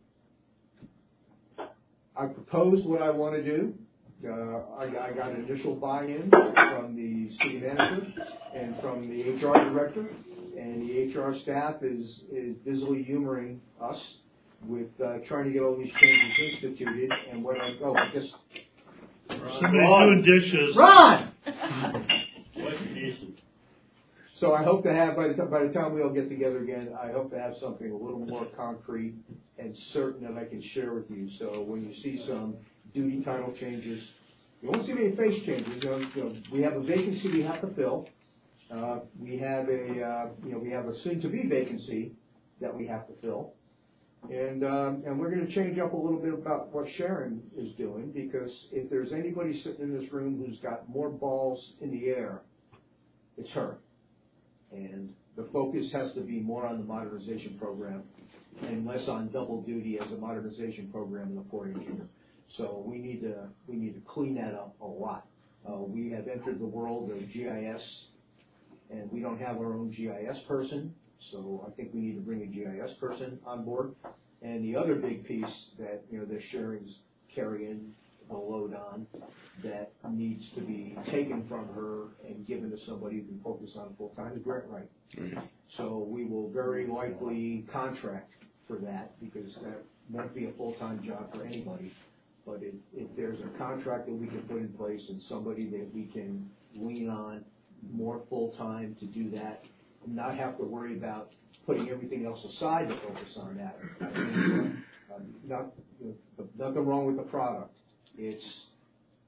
I proposed what I want to do. Uh, I, I got initial buy-in from the city manager and from the H R director, and the H R staff is, is busily humoring us with uh, trying to get all these changes instituted. And what I oh, I guess somebody's doing dishes. Ron. What's the issue? So I hope to have by the time, by the time we all get together again, I hope to have something a little more concrete and certain that I can share with you. So when you see some duty title changes, you won't see any face changes. You know, you know, we have a vacancy we have to fill. Uh, we have a uh, you know we have a soon-to-be vacancy that we have to fill, and um, and we're going to change up a little bit about what Sharon is doing, because if there's anybody sitting in this room who's got more balls in the air, it's her. And the focus has to be more on the modernization program and less on double duty as a modernization program and a port engineer. So we need to we need to clean that up a lot. Uh, we have entered the world of G I S, and we don't have our own G I S person. So I think we need to bring a G I S person on board. And the other big piece that you know that Sharon's carrying a load on that needs to be taken from her and given to somebody who can focus on full time is grant writing. Mm-hmm. So we will very likely contract for that, because that won't be a full time job for anybody. But if, if there's a contract that we can put in place and somebody that we can lean on more full time to do that, and not have to worry about putting everything else aside to focus on that. I mean, uh, uh, not, you know, nothing wrong with the product. It's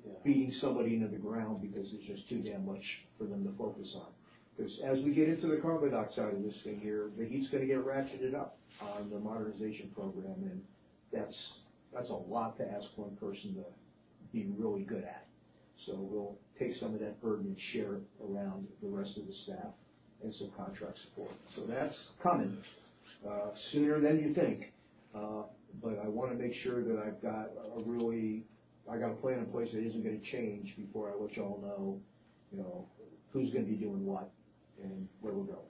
beating somebody into the ground because it's just too damn much for them to focus on. Because as we get into the carbon dioxide of this thing here, the heat's going to get ratcheted up on the modernization program, and that's that's a lot to ask one person to be really good at. So we'll take some of that burden and share it around the rest of the staff and some contract support. So that's coming uh, sooner than you think. Uh, but I want to make sure that I've got a really, I got a plan in place that isn't going to change before I let y'all know, you know, who's going to be doing what and where we're going.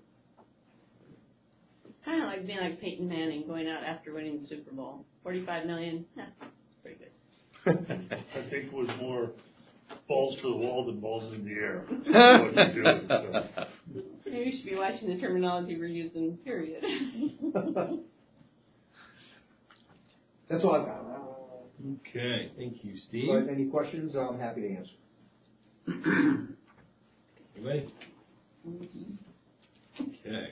Kind of like being like Peyton Manning going out after winning the Super Bowl. forty-five million, yeah, pretty good. I think it was more balls to the wall than balls in the air. What you're doing, so. You should be watching the terminology we're using, period. That's all I've got. Okay, thank you, Steve. But any questions, I'm happy to answer. Anybody? Okay.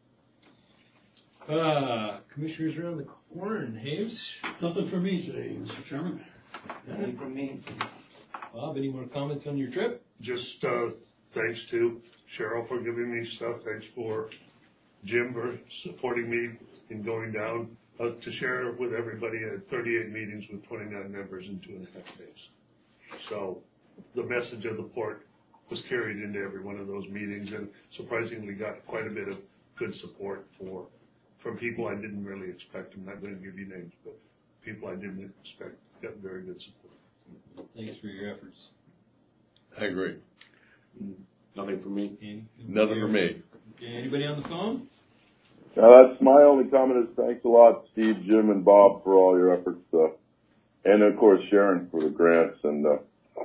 Uh, commissioners around the corner, Haves? Nothing for me today, Mister Chairman. Nothing from me. Bob, any more comments on your trip? Just uh, thanks to Cheryl for giving me stuff. Thanks for Jim for supporting me in going down uh, to share with everybody. I had thirty-eight meetings with twenty-nine members in two and a half days. So the message of the port was carried into every one of those meetings, and surprisingly got quite a bit of good support for from people I didn't really expect. I'm not going to give you names, but people I didn't expect got very good support. Thanks for your efforts. I agree. Nothing from me. Anything Nothing for me. Okay, anybody on the phone? Uh, that's my only comment is thanks a lot, Steve, Jim, and Bob for all your efforts. Uh, and of course, Sharon for the grants. And uh,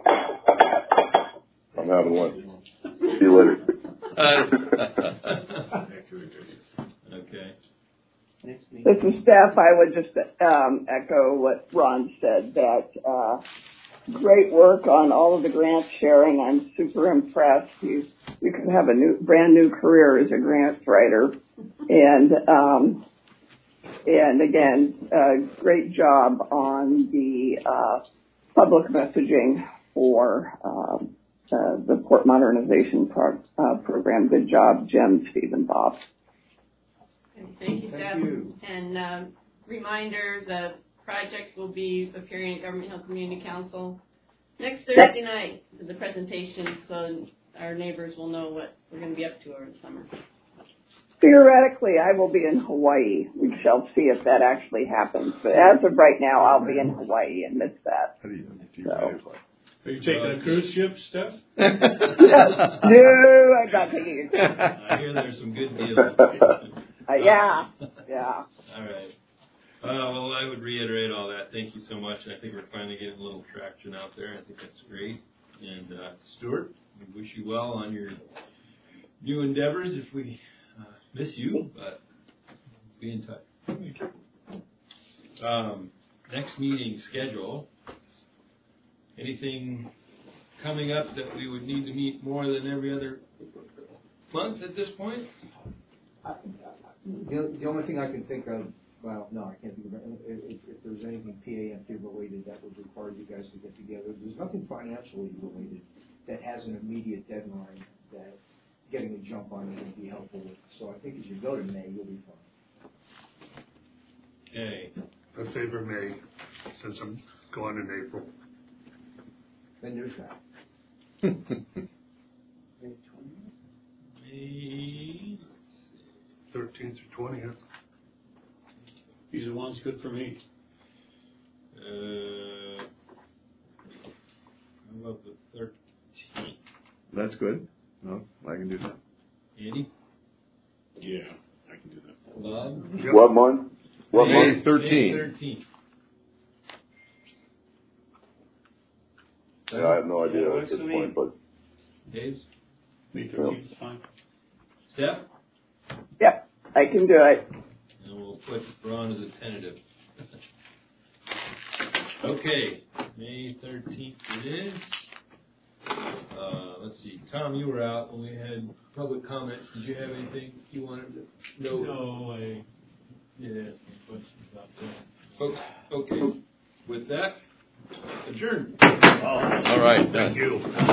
I'm having lunch. See you later. Okay. This is Steph. I would just um, echo what Ron said, that uh, great work on all of the grant sharing. I'm super impressed. You, you could have a new, brand new career as a grant writer. And, um, and again, uh, great job on the uh, public messaging for um, uh, the port modernization pro- uh, program. Good job, Jim, Steve, and Bob. Thank you, Thank Steph. you. And um, reminder, the project will be appearing at Government Hill Community Council next Thursday night for the presentation, so our neighbors will know what we're going to be up to over the summer. Theoretically, I will be in Hawaii. We shall see if that actually happens. But as of right now, I'll be in Hawaii and miss that. How do you, do you So. Are you taking a cruise ship, Steph? No, I'm not taking a cruise. I hear there's some good deals. Uh, yeah, yeah. All right. Uh, well, I would reiterate all that. Thank you so much. I think we're finally getting a little traction out there. I think that's great. And uh, Stuart, we wish you well on your new endeavors. If we uh, miss you, but be in touch. Um, next meeting schedule. Anything coming up that we would need to meet more than every other month at this point? I, the, the only thing I can think of, well, no, I can't think of it. If, if, if there's anything P A M T related that would require you guys to get together, there's nothing financially related that has an immediate deadline that getting a jump on it would be helpful with. So I think as you go to May, you'll be fine. Okay. I favor May, since I'm gone in April. Then there's that. May thirteenth or twentieth. Either one's good for me. Uh, how about the thirteenth? That's good. No, I can do that. Andy? Yeah, I can do that. Bob? Yep. What month? What May month? thirteenth. May thirteenth. Yeah, I have no idea Yeah, at works this for me. point, but Dave's? May thirteenth is fine. Steph? Yep, I can do it. And we'll put Ron as a tentative. Okay, May thirteenth it is. Uh, let's see, Tom, you were out when we had public comments. Did you have anything you wanted to know? No, I did ask some questions about that. Oh, okay, with that, Adjourned. All right. Thank you.